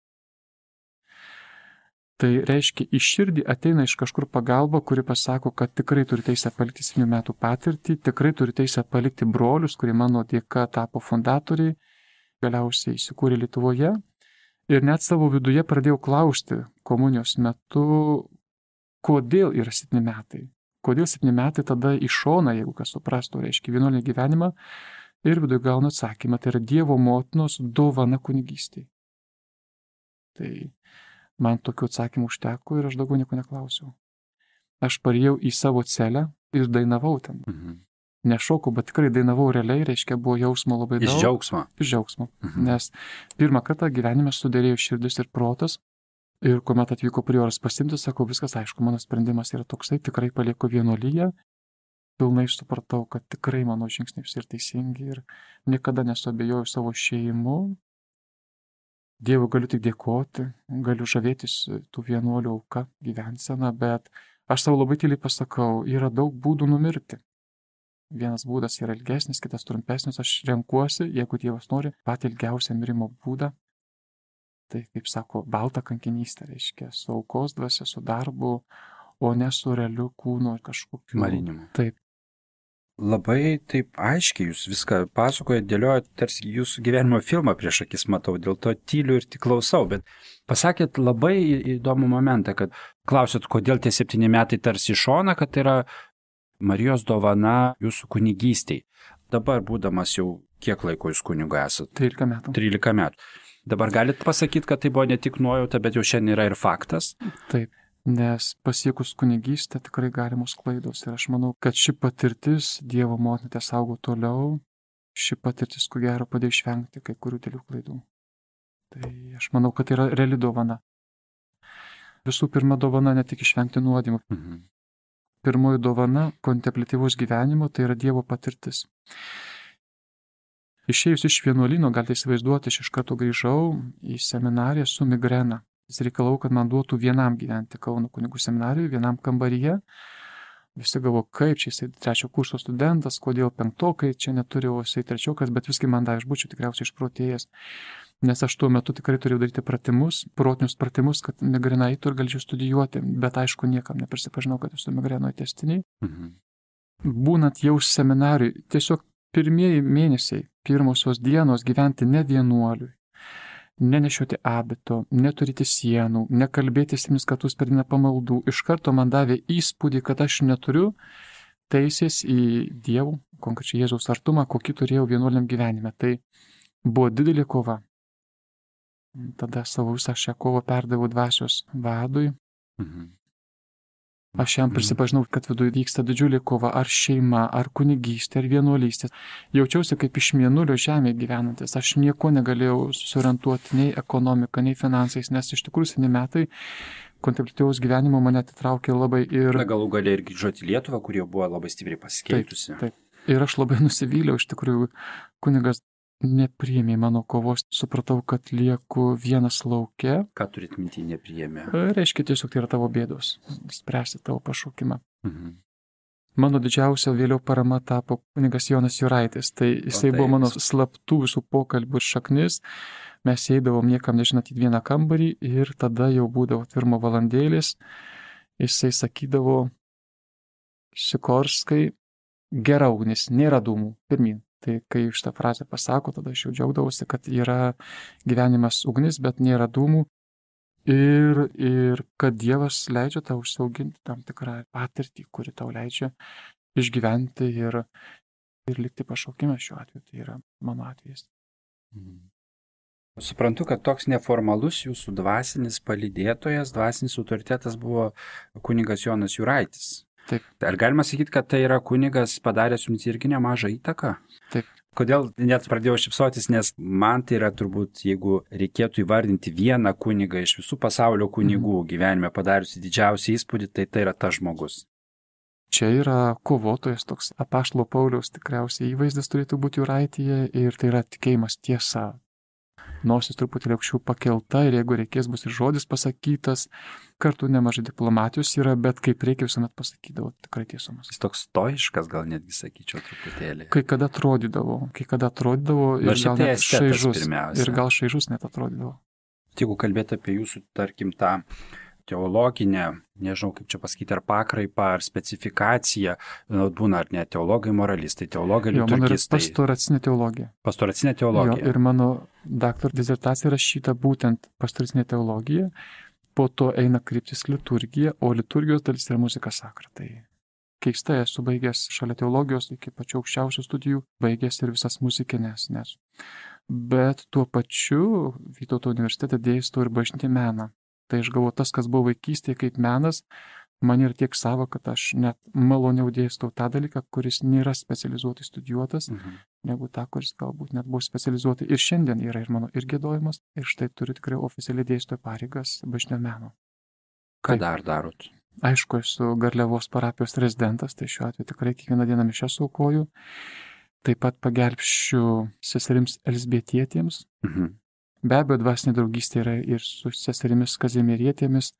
Tai reiškia, į širdį ateina iš kažkur pagalba, kuri pasako, kad tikrai turi teisę palikti 7 metų patirtį, tikrai turi teisę palikti brolius, kurie mano dėka tapo fundatoriai, galiausiai įsikūrė Lietuvoje. Ir net savo viduje pradėjau klausti komunijos metu, kodėl yra 7 metai. Kodėl 7 metai tada į šoną, jeigu kas suprastų, reiškia vienuolinį gyvenimą. Ir viduje gaunu atsakymą, tai yra Dievo motinos dovana kunigystei. Tai man tokių atsakymų užteko ir aš daugiau nieko neklausiau. Aš parėjau į savo celę ir dainavau ten. Mhm. Nešokau, bet tikrai dainavau realiai, reiškia, buvo jausmo labai daug. Iš džiaugsmo. Iš džiaugsmo. Mhm. Nes pirmą kartą gyvenime sudėrėjo širdis ir protas. Ir kuomet atvyko prioras pasimti, sakau, viskas aišku, mano sprendimas yra toksai, tikrai palieku vienuolyje. Pilnai supratau, kad tikrai mano žingsniai ir teisingi ir niekada nesuabejojau savo šeimu. Dievui galiu tik dėkoti, galiu žavėtis tų vienuolių auka gyvenseną, bet aš savo labai tyliai pasakau, yra daug būdų numirti. Vienas būdas yra ilgesnis, kitas trumpesnis, aš renkuosi, jeigu Dievas nori, patį ilgiausią mirimo būdą. Tai, kaip sako, balta kankinystė, reiškia, su aukos dvasia, su darbu, o ne su realiu kūno kažkokiu Marinimu. Taip. Labai taip aiškiai jūs viską pasakojate, dėliojate, tarsi jūsų gyvenimo filmą prieš akis matau, dėl to tyliu ir tik klausau, bet pasakėt labai įdomų momentą, kad klausėt, kodėl tie 7 metai tarsi iš šona, kad tai yra Marijos dovana jūsų kunigystei. Dabar būdamas jau kiek laiko jūs kunigu esat? 13 metų. 13 metų. Dabar galit pasakyti, kad tai buvo ne tik nuojauta, bet jau šiandien yra ir faktas? Taip. Nes pasiekus kunigystę tikrai galimos klaidos ir aš manau, kad ši patirtis Dievo motina tesaugo toliau, ši patirtis ko gero padėjo išvengti kai kurių dėlių klaidų. Tai aš manau, kad tai yra reali dovana. Visų pirma dovana ne tik išvengti nuodėmių. Mhm. Pirmoji dovana kontempliatyvaus gyvenimo tai yra Dievo patirtis. Išėjus iš vienuolyno, galite įsivaizduoti, aš iš karto grįžau į seminariją su migrena. Jis reikalau, kad man duotų vienam gyventi Kauno kunigų seminarijoje, vienam kambaryje. Visi galvo, kaip čia jisai 3 kurso studentas, kodėl 5, čia neturi, o jisai 3, bet viskai man davė, aš būčiau tikriausiai išprotėjęs. Nes aš tuo metu tikrai turėjau daryti pratimus, protinius pratimus, kad migrena eitų ir galėčiau studijuoti, bet aišku, niekam neprisipažinau, kad esu migrenoje tęstiniai. Mhm. Būnant jau seminarijui, tiesiog pirmieji mėnesiai, pirmosios dienos gyventi ne vienuoliui. Nenešioti abito, neturėti sienų, nekalbėti 7 kartus per dieną pamaldų. Iš karto man davė įspūdį, kad aš neturiu teisės į Dievų, konkrečiai Jėzaus artumą, kokį turėjau vienuoliam gyvenime. Tai buvo didelė kova. Tada savo visą šią kovą perdaviau dvasios vadui. Mhm. Aš jam prisipažinau, kad viduje vyksta didžiulė kova, ar šeima, ar kunigystė, ar vienuolystė. Jaučiausi kaip iš mėnulio žemėje gyvenantis. Aš nieko negalėjau susiorientuoti nei ekonomika, nei finansais, nes iš tikrųjų 7 metai kontempliatyvaus gyvenimo mane atitraukė labai ir... Na, galų galia ir grįžoti į Lietuvą, kur jau buvo labai stipriai pasikeitusi. Taip. Ir aš labai nusivyliau, iš tikrųjų kunigas nepriėmė mano kovos, supratau, kad lieku vienas lauke. Ką turit minty nepriėmė? Reiškia, tiesiog tai yra tavo bėdos, spręsti tavo pašaukimą. Mhm. Mano didžiausia vėliau parama tapo kunigas Jonas Juraitis. Tai jisai buvo mano slaptų visų pokalbių ir šaknis. Mes eidavom niekam nežinant į vieną kambarį ir tada jau būdavo 1 valandėlis. Jisai sakydavo, Sikorskai, gera ugnis, nėra dūmų, pirmin. Tai kai šitą frazę pasako, tada aš jau džiaugdavausi, kad yra gyvenimas ugnis, bet nėra dūmų. Ir kad Dievas leidžia tau užsiauginti tam tikrą patirtį, kuri tau leidžia išgyventi ir likti pašaukime šiuo atveju. Tai yra mano atvejis. Suprantu, kad toks neformalus jūsų dvasinis palydėtojas, dvasinis autoritetas buvo kunigas Jonas Juraitis. Taip. Ar galima sakyti, kad tai yra kunigas padaręs jums irgi nemažą įtaką? Taip. Kodėl net pradėjau šypsotis, nes man tai yra turbūt, jeigu reikėtų įvardinti vieną kunigą iš visų pasaulio kunigų gyvenime padariusi didžiausią įspūdį, tai yra tas žmogus. Čia yra kovotojas, toks apaštalo Pauliaus tikriausiai įvaizdis turėtų būti Jūraityje ir tai yra tikėjimas tiesa. Nosis truputį aukščiau pakelta ir jeigu reikės bus ir žodis pasakytas, kartu nemažai diplomatijos yra, bet kaip reikia visuomet pasakydavo, tikrai tiesumas. Jis toks stoiškas, gal netgi sakyčiau truputėlį. Kai kada atrodydavo ir gal net šaižus. Ir gal šaižus net atrodydavo. Jeigu kalbėti apie jūsų, tarkim, tą teologinę, nežinau kaip čia pasakyti, ar pakraipą, ar specifikaciją, būna ar ne teologai moralistai, teologai liturgistai. Pastoracinė teologija. Pastoracinė teologija. Jo, ir mano daktaro disertacija rašyta būtent pastoracinė teologija, po to eina kryptis liturgija, o liturgijos dalis yra muzika sakra. Tai keista, esu baigęs šalia teologijos iki pačių aukščiausių studijų, baigęs ir visas muzikinės. Bet tuo pačiu Vytauto universitete dėstau ir bažnytinį meną. Tai aš galvoju, tas, kas buvo vaikystėje kaip menas, man yra tiek savo, kad aš net maloniau dėstau tą dalyką, kuris nėra specializuotai studijuotas, negu tą, kuris galbūt net buvo specializuotai. Ir šiandien yra ir mano ir giedojimas, ir štai turiu tikrai oficialiai dėstytojo pareigas bažnytinio meno. Ką dar darot? Aišku, esu Garliavos parapijos rezidentas, tai šiuo atveju tikrai kiekvieną dieną mišias aukoju. Taip pat pagelbsčiu seserims Elzbietietėms. Be abejo, dvasinė draugystė yra ir su seserimis Kazimierietėmis.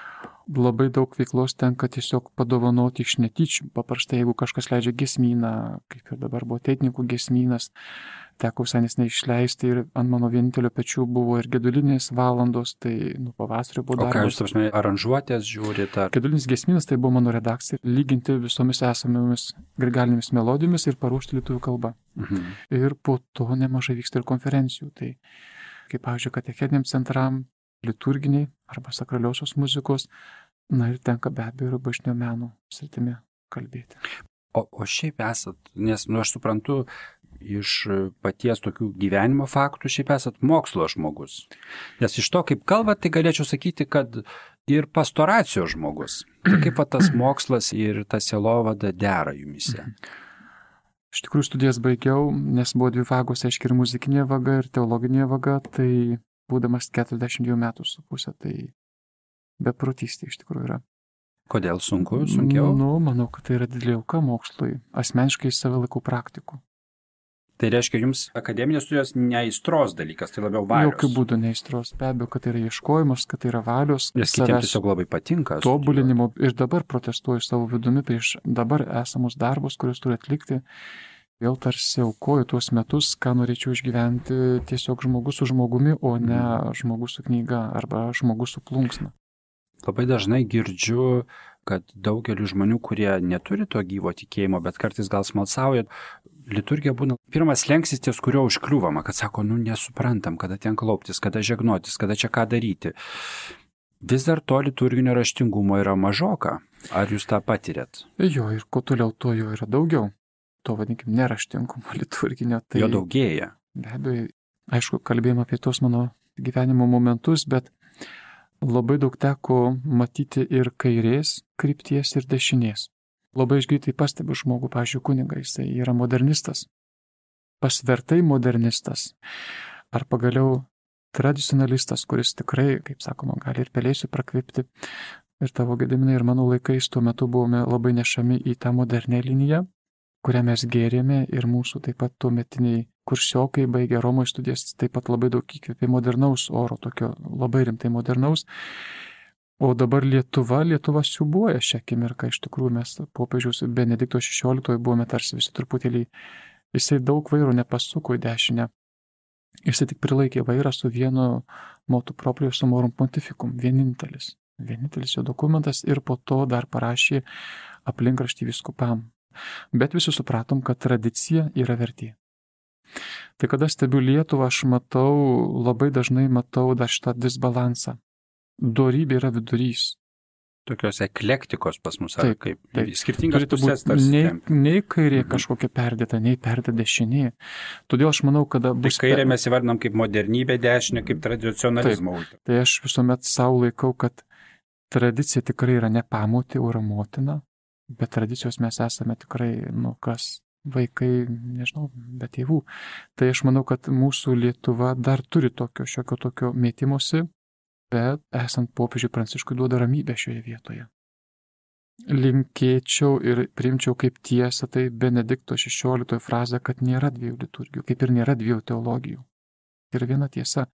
Labai daug veiklos tenka tiesiog padovanoti iš netyčių. Paprastai, jeigu kažkas leidžia giesmyną, kaip ir dabar buvo teitininkų giesmynas, teko visai nesnei išleisti ir ant mano vienintelio pečių buvo ir gedulinės valandos, tai pavasario buvo darbas. O ką jūs, tarsi, aranžuotės žiūrite? Gedulinis giesmynas tai buvo mano redakcija, lyginti visomis esamomis grigalinėmis melodijomis ir paruošti lietuvių kalbą. Ir po to nemažai vyksta ir konferencijų. Tai kaip, pavyzdžiui, katechetiniam centram, liturginiai arba sakraliosios muzikos, ir tenka be abejo ir bažnytinio meno sritimi kalbėti. O šiaip esat, nes aš suprantu, iš paties tokių gyvenimo faktų šiaip esat mokslo žmogus. Nes iš to, kaip kalbat, tai galėčiau sakyti, kad ir pastoracijos žmogus. Tai kaip tas mokslas ir ta sielovada dera jumise. Iš tikrųjų studijas baigiau, nes buvo dvi vagos, aiškiai ir muzikinė vaga, ir teologinė vaga, tai būdamas 42 metų su pusė, tai beprotystė iš tikrųjų yra. Kodėl sunkiau? Manau, kad tai yra didelė auka mokslui. Asmeniškai save laikau praktikų. Tai reiškia, jums akademinės studijos neaistros dalykas, tai labiau valios. Jokių būdų neaistros. Be abejo, kad tai yra ieškojimas, kad tai yra valios. Nes kitiems tiesiog labai patinka. Tobulinimo ir dabar protestuoju savo vidumi prieš dabar esamus darbus, kuriuos turiu atlikti. Vėl tarsi aukoju tuos metus, ką norėčiau išgyventi tiesiog žmogus su žmogumi, o ne žmogus su knyga arba žmogus su plunksna. Labai dažnai girdžiu, kad daugeliu žmonių, kurie neturi to gyvo tikėjimo, bet kartais gal smalsauja, liturgija būna pirmas slengstis, ties kurio užkliūvama, kad sako, nesuprantam, kada ten klauptis, kada žegnotis, kada čia ką daryti. Vis dar to liturginio raštingumo yra mažoka. Ar jūs tą patirėt? Jo, ir kuo toliau, to jo yra daugiau. To vadinkim neraštingumo liturginio. Tai jo daugėja. Be abejo, aišku, kalbėjome apie tos mano gyvenimo momentus, bet labai daug teko matyti ir kairės krypties, ir dešinės. Labai išgreitai pastebiu žmogų, pavyzdžiui, kunigą, jisai yra modernistas, pasvertai modernistas, ar pagaliau tradicionalistas, kuris tikrai, kaip sakoma, gali ir pelėsiu prakvipti. Ir tavo Gediminai ir mano laikais tuo metu buvome labai nešami į tą modernę liniją, kurią mes gėrėme, ir mūsų taip pat tuometiniai kursiokai baigė Romoje studijas, taip pat labai daug įkvėpė modernaus oro, tokio labai rimtai modernaus. O dabar Lietuva siūbuoja šią akimirką. Iš tikrųjų mes popiežiaus Benedikto XVI buvome tarsi visi truputėlį, jisai daug vairo nepasuko į dešinę. Jisai tik prilaikė vairą su vienu motu proprio sumorum pontificum, vienintelis jo dokumentas, ir po to dar parašė aplinkraštį vyskupam. Bet visi supratom, kad tradicija yra vertė. Tai kada stebiu Lietuvą, aš labai dažnai matau dar šitą disbalansą. Dorybė yra vidurys. Tokios eklektikos pas mus, taip, kaip taip. Skirtingas pusės tarsi. Nei kairė kažkokia perdėta, nei perdėta dešinė. Todėl aš manau, kada bus... Tai kairė mes įvardinam kaip modernybė, dešinė kaip tradicionalizmo. Taip. Tai aš visuomet savo laikau, kad tradicija tikrai yra ne pamotė, o yra motina, bet tradicijos mes esame tikrai, vaikai, nežinau, be tėvų. Tai aš manau, kad mūsų Lietuva dar turi šiokio tokio mėtymosi, bet esant popiežiui Pranciškui duoda ramybę šioje vietoje. linkėčiau ir priimčiau kaip tiesą tai Benedikto 16 frazę, kad nėra dviejų liturgijų, kaip ir nėra dviejų teologijų. Tai yra viena tiesa.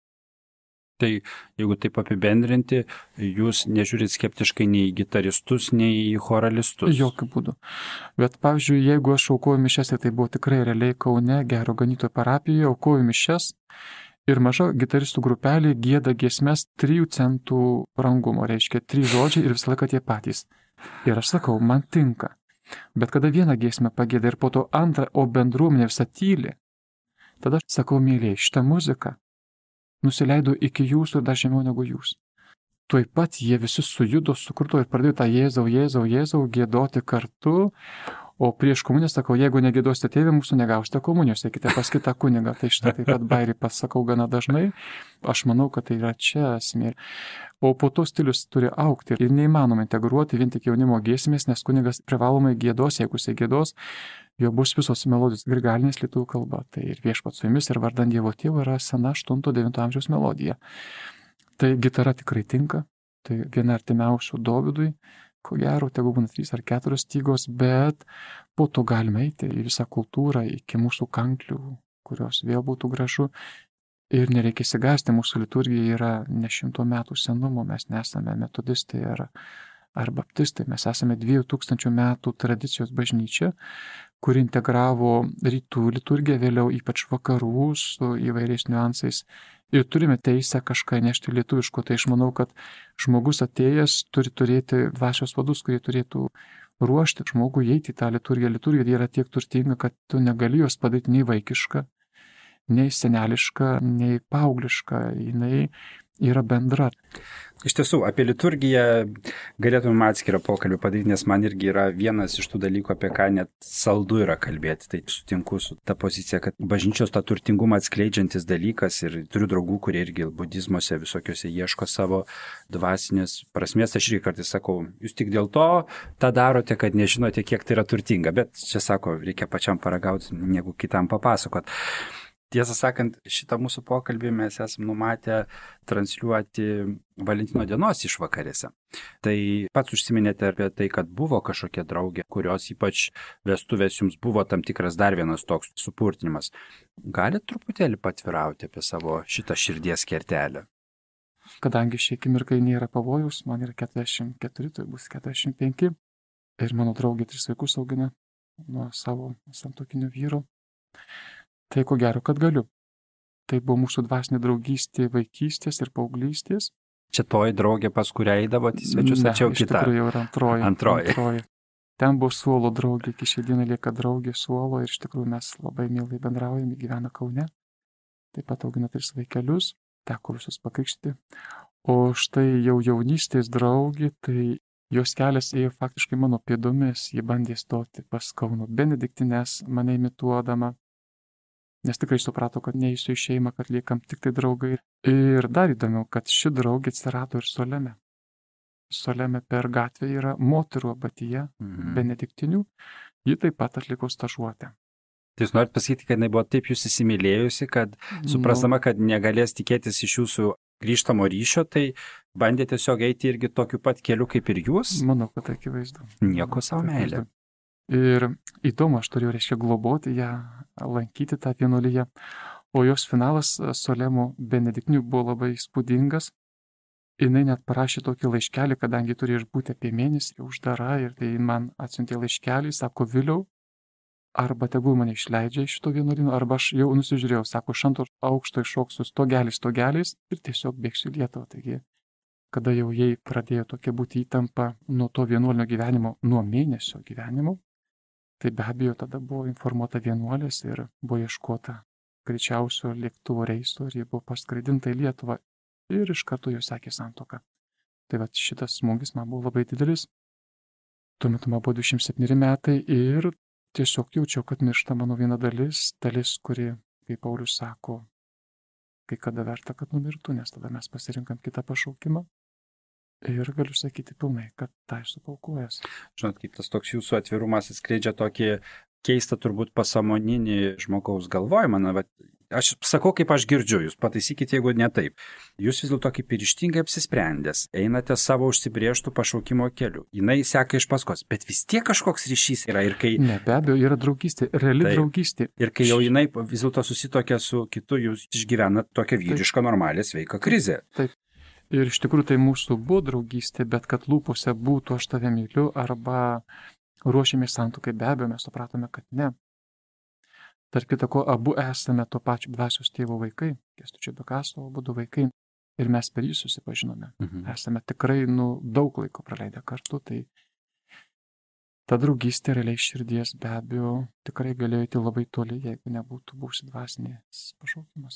Tai jeigu taip apibendrinti, jūs nežiūrit skeptiškai nei į gitaristus, nei į choralistus. Jokių būdų. Bet pavyzdžiui, jeigu aš aukoju mišes, tai buvo tikrai realiai Kaune, Gero Ganytojo parapijoje, aukoju mišes ir maža gitaristų grupelė gieda giesmes 3 centų brangumo, reiškia 3 žodžiai ir visą laiką tie patys. Ir aš sakau, man tinka. Bet kada vieną giesmę pagėda ir po to antrą, o bendruomenė visą tyli, tada aš sakau, mėlyje, šitą muziką nusileido iki jūsų ir dar žemiau negu jūs. Tuoj pat jie visi sujudo, sukurto ir pradėjo tą Jėzau, Jėzau, Jėzau giedoti kartu, o prieš komuniją sakau, jeigu negėdosite tėvę, mūsų negausite komunijos, eikite pas kitą kunigą. Tai šitą taip pat bairį pasakau gana dažnai. Aš manau, kad tai yra čia esmė. O po to stilius turi aukti ir neįmanoma integruoti vien tik jaunimo giesmės, nes kunigas privalomai gėdos, jeigu jisai gėdos, jo bus visos melodijos grigalinės lietuvių kalba. Tai ir Viešpats su jumis ir vardan Dievo Tėvo yra sena 8-9 amžiaus melodija. Tai gitara tikrai tinka, tai viena artimiausių Dovydui, ko gero, tegu būna 3 ar 4 stygos, bet po to galime eiti į visą kultūrą, iki mūsų kanklių, kurios vėl būtų gražu. Ir nereikia įsigąsti, mūsų liturgija yra ne 100 metų senumo, mes nesame metodistai ar baptistai, mes esame 2000 metų tradicijos bažnyčia, kuri integravo rytų liturgiją, vėliau ypač vakarų su įvairiais niuansais. Ir turime teisę kažką nešti lietuviško, tai aš manau, kad žmogus atėjęs turi turėti dvasios vadus, kurie turėtų ruošti žmogų įeiti į tą liturgiją. Liturgija yra tiek turtinga, kad tu negali jos padaryti nei vaikišką, nei senelišką, nei paauglišką, jinai yra bendra. Iš tiesų, apie liturgiją galėtume atskirą pokalbį padaryti, nes man irgi yra vienas iš tų dalykų, apie ką net saldu yra kalbėti. Tai sutinku su ta pozicija, kad bažnyčios tą turtingumą atskleidžiantis dalykas ir turiu draugų, kurie irgi budizmuose visokiuose ieško savo dvasinės prasmės. Aš irgi kartais sakau, jūs tik dėl to tą darote, kad nežinote, kiek tai yra turtinga, bet čia sako, reikia pačiam paragauti, negu kitam papasakot. Tiesą sakant, šitą mūsų pokalbį mes esame numatę transliuoti Valentino dienos išvakarėse. Tai pats užsiminėte apie tai, kad buvo kažkokia draugė, kurios ypač vestuvės jums buvo tam tikras dar vienas toks supurtinimas. Galite truputėlį patvirauti apie savo šitą širdies kertelę? Kadangi šie akimirkai nėra pavojus, man yra 44, tai bus 45. Ir mano draugė 3 vaikus augina nuo savo santuokinio vyro. Tai ko gero, kad galiu. Tai buvo mūsų dvasinė draugystė vaikystės ir paauglystės. Čia toji draugė, pas kurią eidavote į svečius, ar čia jau kita? Iš tikrųjų jau yra antroji. Ten buvo suolo draugė, iki šią dieną lieka draugė suolo ir iš tikrųjų mes labai mielai bendraujame, gyvena Kaune. Taip pat augina 3 vaikelius, teko visus pakrikštyti. O štai jau jaunystės draugė, tai jos kelias ėjo faktiškai mano pėdomis, ji bandė stoti pas Kauno Benediktines, mane imituodama. Nes tikrai suprato, kad neįsiu į šeimą, kad liekam tik tai draugai. Ir dar įdomiau, kad ši draugė atsirado ir Soleme. Soleme per gatvę yra moterų abatija, benediktinių. Ji taip pat atliko stažuotę. Tai jūs norit pasakyti, kad jinai buvo taip jūs įsimylėjusi, kad suprasdama, kad negalės tikėtis iš jūsų grįžtamo ryšio, tai bandė tiesiog eiti irgi tokiu pat keliu kaip ir jūs? Manau, kad akivaizdu. Nieko savo meilė. Ir įdomu, aš turėjau, reiškia, globoti ją, lankyti tą vienuoliją, o jos finalas Solemo benediktinių buvo labai įspūdingas. Jinai net parašė tokį laiškelį, kadangi turėjo išbūti apie mėnesį, uždara, ir tai man atsiuntė laiškelį, sako, vėliau, arba tegul mane išleidžia iš šito vienuolino, arba aš jau nusižiūrėjau, sako, iš antro aukšto iššoksiu stogeliais ir tiesiog bėgsiu į Lietuvą. Taigi, kada jau jai pradėjo tokia būti įtampa nuo to vienuolinio gyvenimo, nuo mėnesio gyvenimo, tai be abejo tada buvo informuota vienuolės ir buvo ieškota greičiausio lėktuvo reiso ir jie buvo paskraidinta į Lietuvą ir iš karto jau sekė santuoka. Tai va šitas smūgis man buvo labai didelis. Tuo metu man buvo 27 metai ir tiesiog jaučiau, kad miršta mano viena dalis, kuri, kaip Paulius sako, kai kada verta, kad numirtų, nes tada mes pasirinkam kitą pašaukimą. Ir galiu sakyti pilnai, kad tai esu paukojęs. Žinot, kaip tas toks jūsų atvirumas atskleidžia tokį keistą turbūt pasąmoninį žmogaus galvojimą. Na, Aš sakau, kaip aš girdžiu, jūs pataisykite, jeigu ne taip. Jūs vis dėlto kaip ir ryžtingai apsisprendęs, einate savo užsibrėžtų pašaukimo keliu. Jinai seka iš paskos, bet vis tiek kažkoks ryšys yra ir kai... Ne, be abejo, yra draugystė, reali draugystė. Ir kai jau jinai vis dėlto susitokia su kitu, jūs išgyvenat tokią vyrišką, normalią, sveiką krizę. Taip. Ir iš tikrųjų tai mūsų buvo draugystė, bet kad lūpose būtų aš tave myliu arba ruošėmės santuokai, be abejo, mes supratome, kad ne. Tarp kita ko, abu esame to pačio dvasios tėvo vaikai, Kęstučio Bekasto, abudu vaikai, ir mes per jį susipažinome. Esame tikrai daug laiko praleidę kartu, tai ta draugystė realiai širdies be abejo tikrai galėjo eiti labai toli, jeigu nebūtų buvusi dvasinės pašaukimas.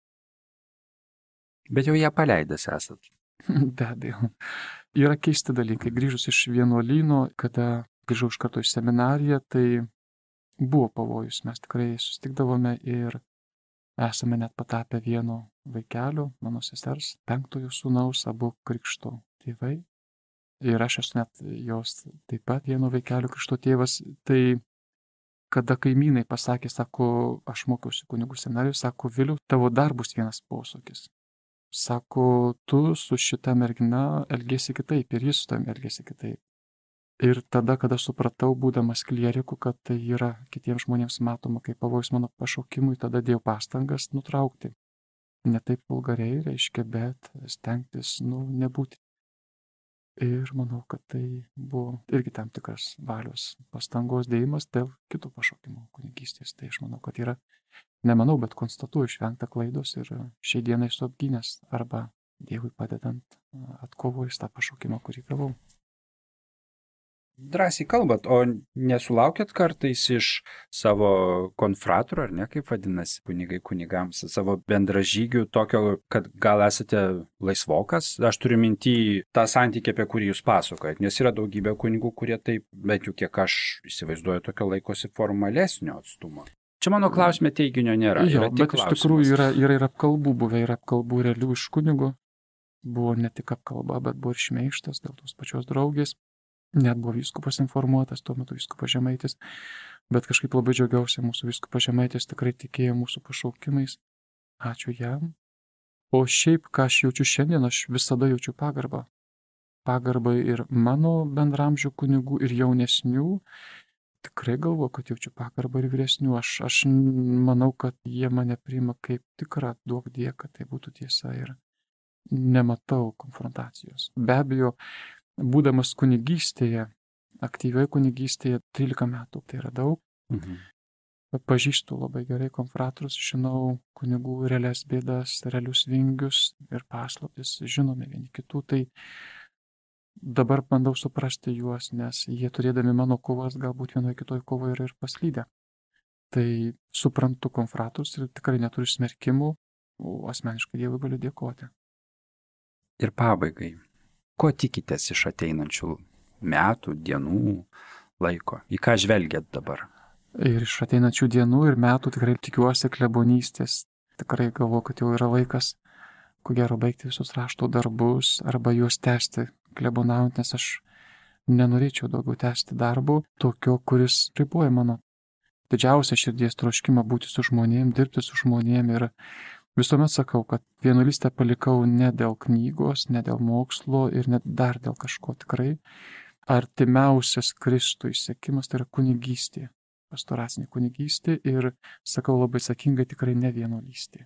Bet jau ją paleidęs esat. Be abejo. Yra keisti dalykai. Grįžus iš vienuolyno, kada grįžau iš karto iš seminariją, tai buvo pavojus. Mes tikrai susitikdavome ir esame net patapę vieno vaikelio, mano sesers, 5 sūnaus, abu krikšto tėvai. Ir aš esu net jos taip pat vieno vaikelio krikšto tėvas. Tai kada kaimynai pasakė, sako, aš mokiausi kunigų seminarijoje, sako, Viliau, tavo dar bus vienas posūkis. Sako, tu su šita mergina elgėsi kitaip ir jis su tam elgėsi kitaip. Ir tada, kada supratau, būdamas klieriku, kad tai yra kitiems žmonėms matoma kaip pavojus mano pašaukimui, tada dėjau pastangas nutraukti. Ne taip vulgariai reiškia, bet stengtis, nebūti. Ir manau, kad tai buvo irgi tam tikras valios pastangos dėjimas dėl kitų pašaukimų kunigystės. Tai aš manau, kad yra, nemanau, bet konstatuoju, išvengta klaidos ir šiai dienai esu apgynęs arba Dievui padedant atkovojus tą pašaukimą, kurį gavau. Drąsiai kalbat, o nesulaukėt kartais iš savo konfratrų, ar ne, kaip vadinasi kunigai kunigams, savo bendražygių tokio, kad gal esate laisvokas? Aš turiu minty tą santykį, apie kurį jūs pasakojat, nes yra daugybė kunigų, kurie taip, bent jau kiek aš įsivaizduoju, tokio laikosi formalesnio atstumo. Čia mano klausime teiginio nėra. Jo, bet klausimas. Iš tikrųjų yra ir apkalbų buvę, yra apkalbų realių iš kunigų. Buvo ne tik apkalba, bet buvo ir šmeižtas dėl tos pačios draugės. Net buvo vyskupas informuotas, tuo metu vyskupas Žemaitis, bet kažkaip labai džiaugiausi, mūsų vyskupas Žemaitis tikrai tikėjo mūsų pašaukimais. Ačiū jam. O šiaip, ką aš jaučiu šiandien, aš visada jaučiu pagarbą. Pagarbą ir mano bendramžių kunigų, ir jaunesnių. Tikrai galvoju, kad jaučiu pagarbą ir vyresnių. Aš manau, kad jie mane priima kaip tikrą, duok die, kad tai būtų tiesa ir nematau konfrontacijos. Be abejo, būdamas kunigystėje, aktyvioje kunigystėje 13 metų, tai yra daug. Pažįstu labai gerai konfratrus, žinau kunigų realias bėdas, realius vingius ir paslaptis, žinome vieni kitų. Tai dabar bandau suprasti juos, nes jie turėdami mano kovas, galbūt vienoje kitoje kovoje yra ir paslydę. Tai suprantu konfratrus ir tikrai neturiu smerkimų, o asmeniškai Dievui galiu dėkoti. Ir pabaigai. Ko tikitės iš ateinančių metų, dienų, laiko? Į ką žvelgiat dabar? Ir iš ateinančių dienų ir metų tikrai tikiuosi klebonystės. Tikrai galvoju, kad jau yra laikas, ko gero, baigti visus rašto darbus arba juos tęsti klebonaujant, nes aš nenorėčiau daugiau tęsti darbų tokio, kuris riboja mano didžiausią širdies troškimą būti su žmonėm, dirbti su žmonėm. Ir visuomet sakau, kad vienuolystę palikau ne dėl knygos, ne dėl mokslo ir net dar dėl kažko tikrai. Artimiausias Kristui sekimas tai yra kunigystė, pastoracinė kunigystė ir, sakau labai sakingai, tikrai ne vienuolystė.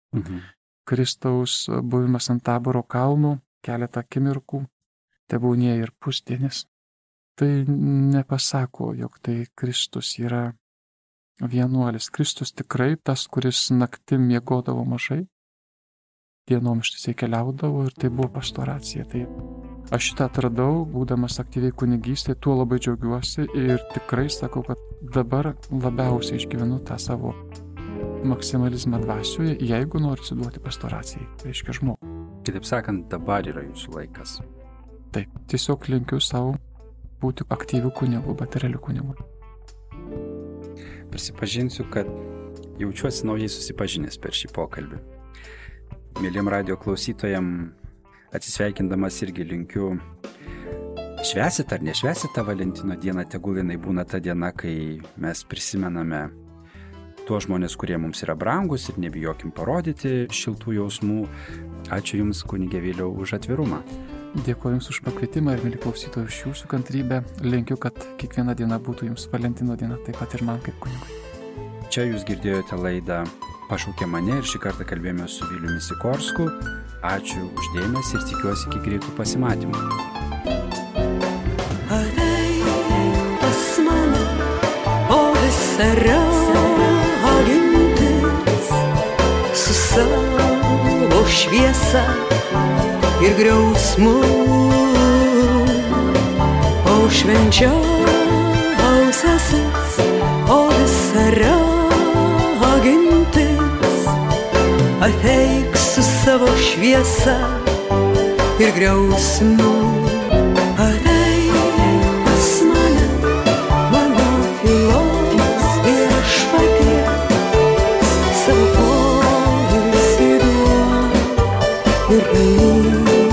Kristaus buvimas ant Taboro kalnų, keletą akimirkų, tebūnie ir pusdienis, tai nepasako, jog tai Kristus yra vienuolis. Kristus tikrai tas, kuris naktim miegodavo mažai, dienom ištisai keliaudavo ir tai buvo pastoracija. Tai aš šitą atradau, būdamas aktyviai kunigystėje, tuo labai džiaugiuosi ir tikrai sakau, kad dabar labiausiai išgyvenu tą savo maksimalizmą dvasioje, jeigu noriu atsiduoti pastoracijai, reiškia žmogų. Kitaip sakant, dabar yra jūsų laikas. Taip, tiesiog linkiu savo būti aktyvių kunigų, bet realių kunigų. Prisipažinsiu, kad jaučiuosi naujai susipažinęs per šį pokalbį. Mėlyjam radio klausytojam atsisveikindamas irgi linkiu, švęsit ar nešvęsit tą Valentino dieną, tegul jinai būna ta diena, kai mes prisimename tuos žmonės, kurie mums yra brangus ir nebijokim parodyti šiltų jausmų. Ačiū Jums, kunigė Viliau, už atvirumą. Dėkuoju Jums už pakvietimą ir, mėly klausytojai, už Jūsų kantrybę. Linkiu, kad kiekviena diena būtų Jums Valentino diena, taip pat ir man kaip kunigui. Čia Jūs girdėjote laidą Pašaukė mane ir šį kartą kalbėjome su Viliumi Sikorsku. Ačiū už dėmesį ir tikiuosi iki greitų pasimatymų. Ateik pas mane, o visa ragintis, su savo šviesa ir griausmu, o švenčiausiasis, o visa ragintis, ateik su savo šviesa ir griausmu. Ateik pas mane, mano tylos viešpatie, savo poilsį duok ir ramybę.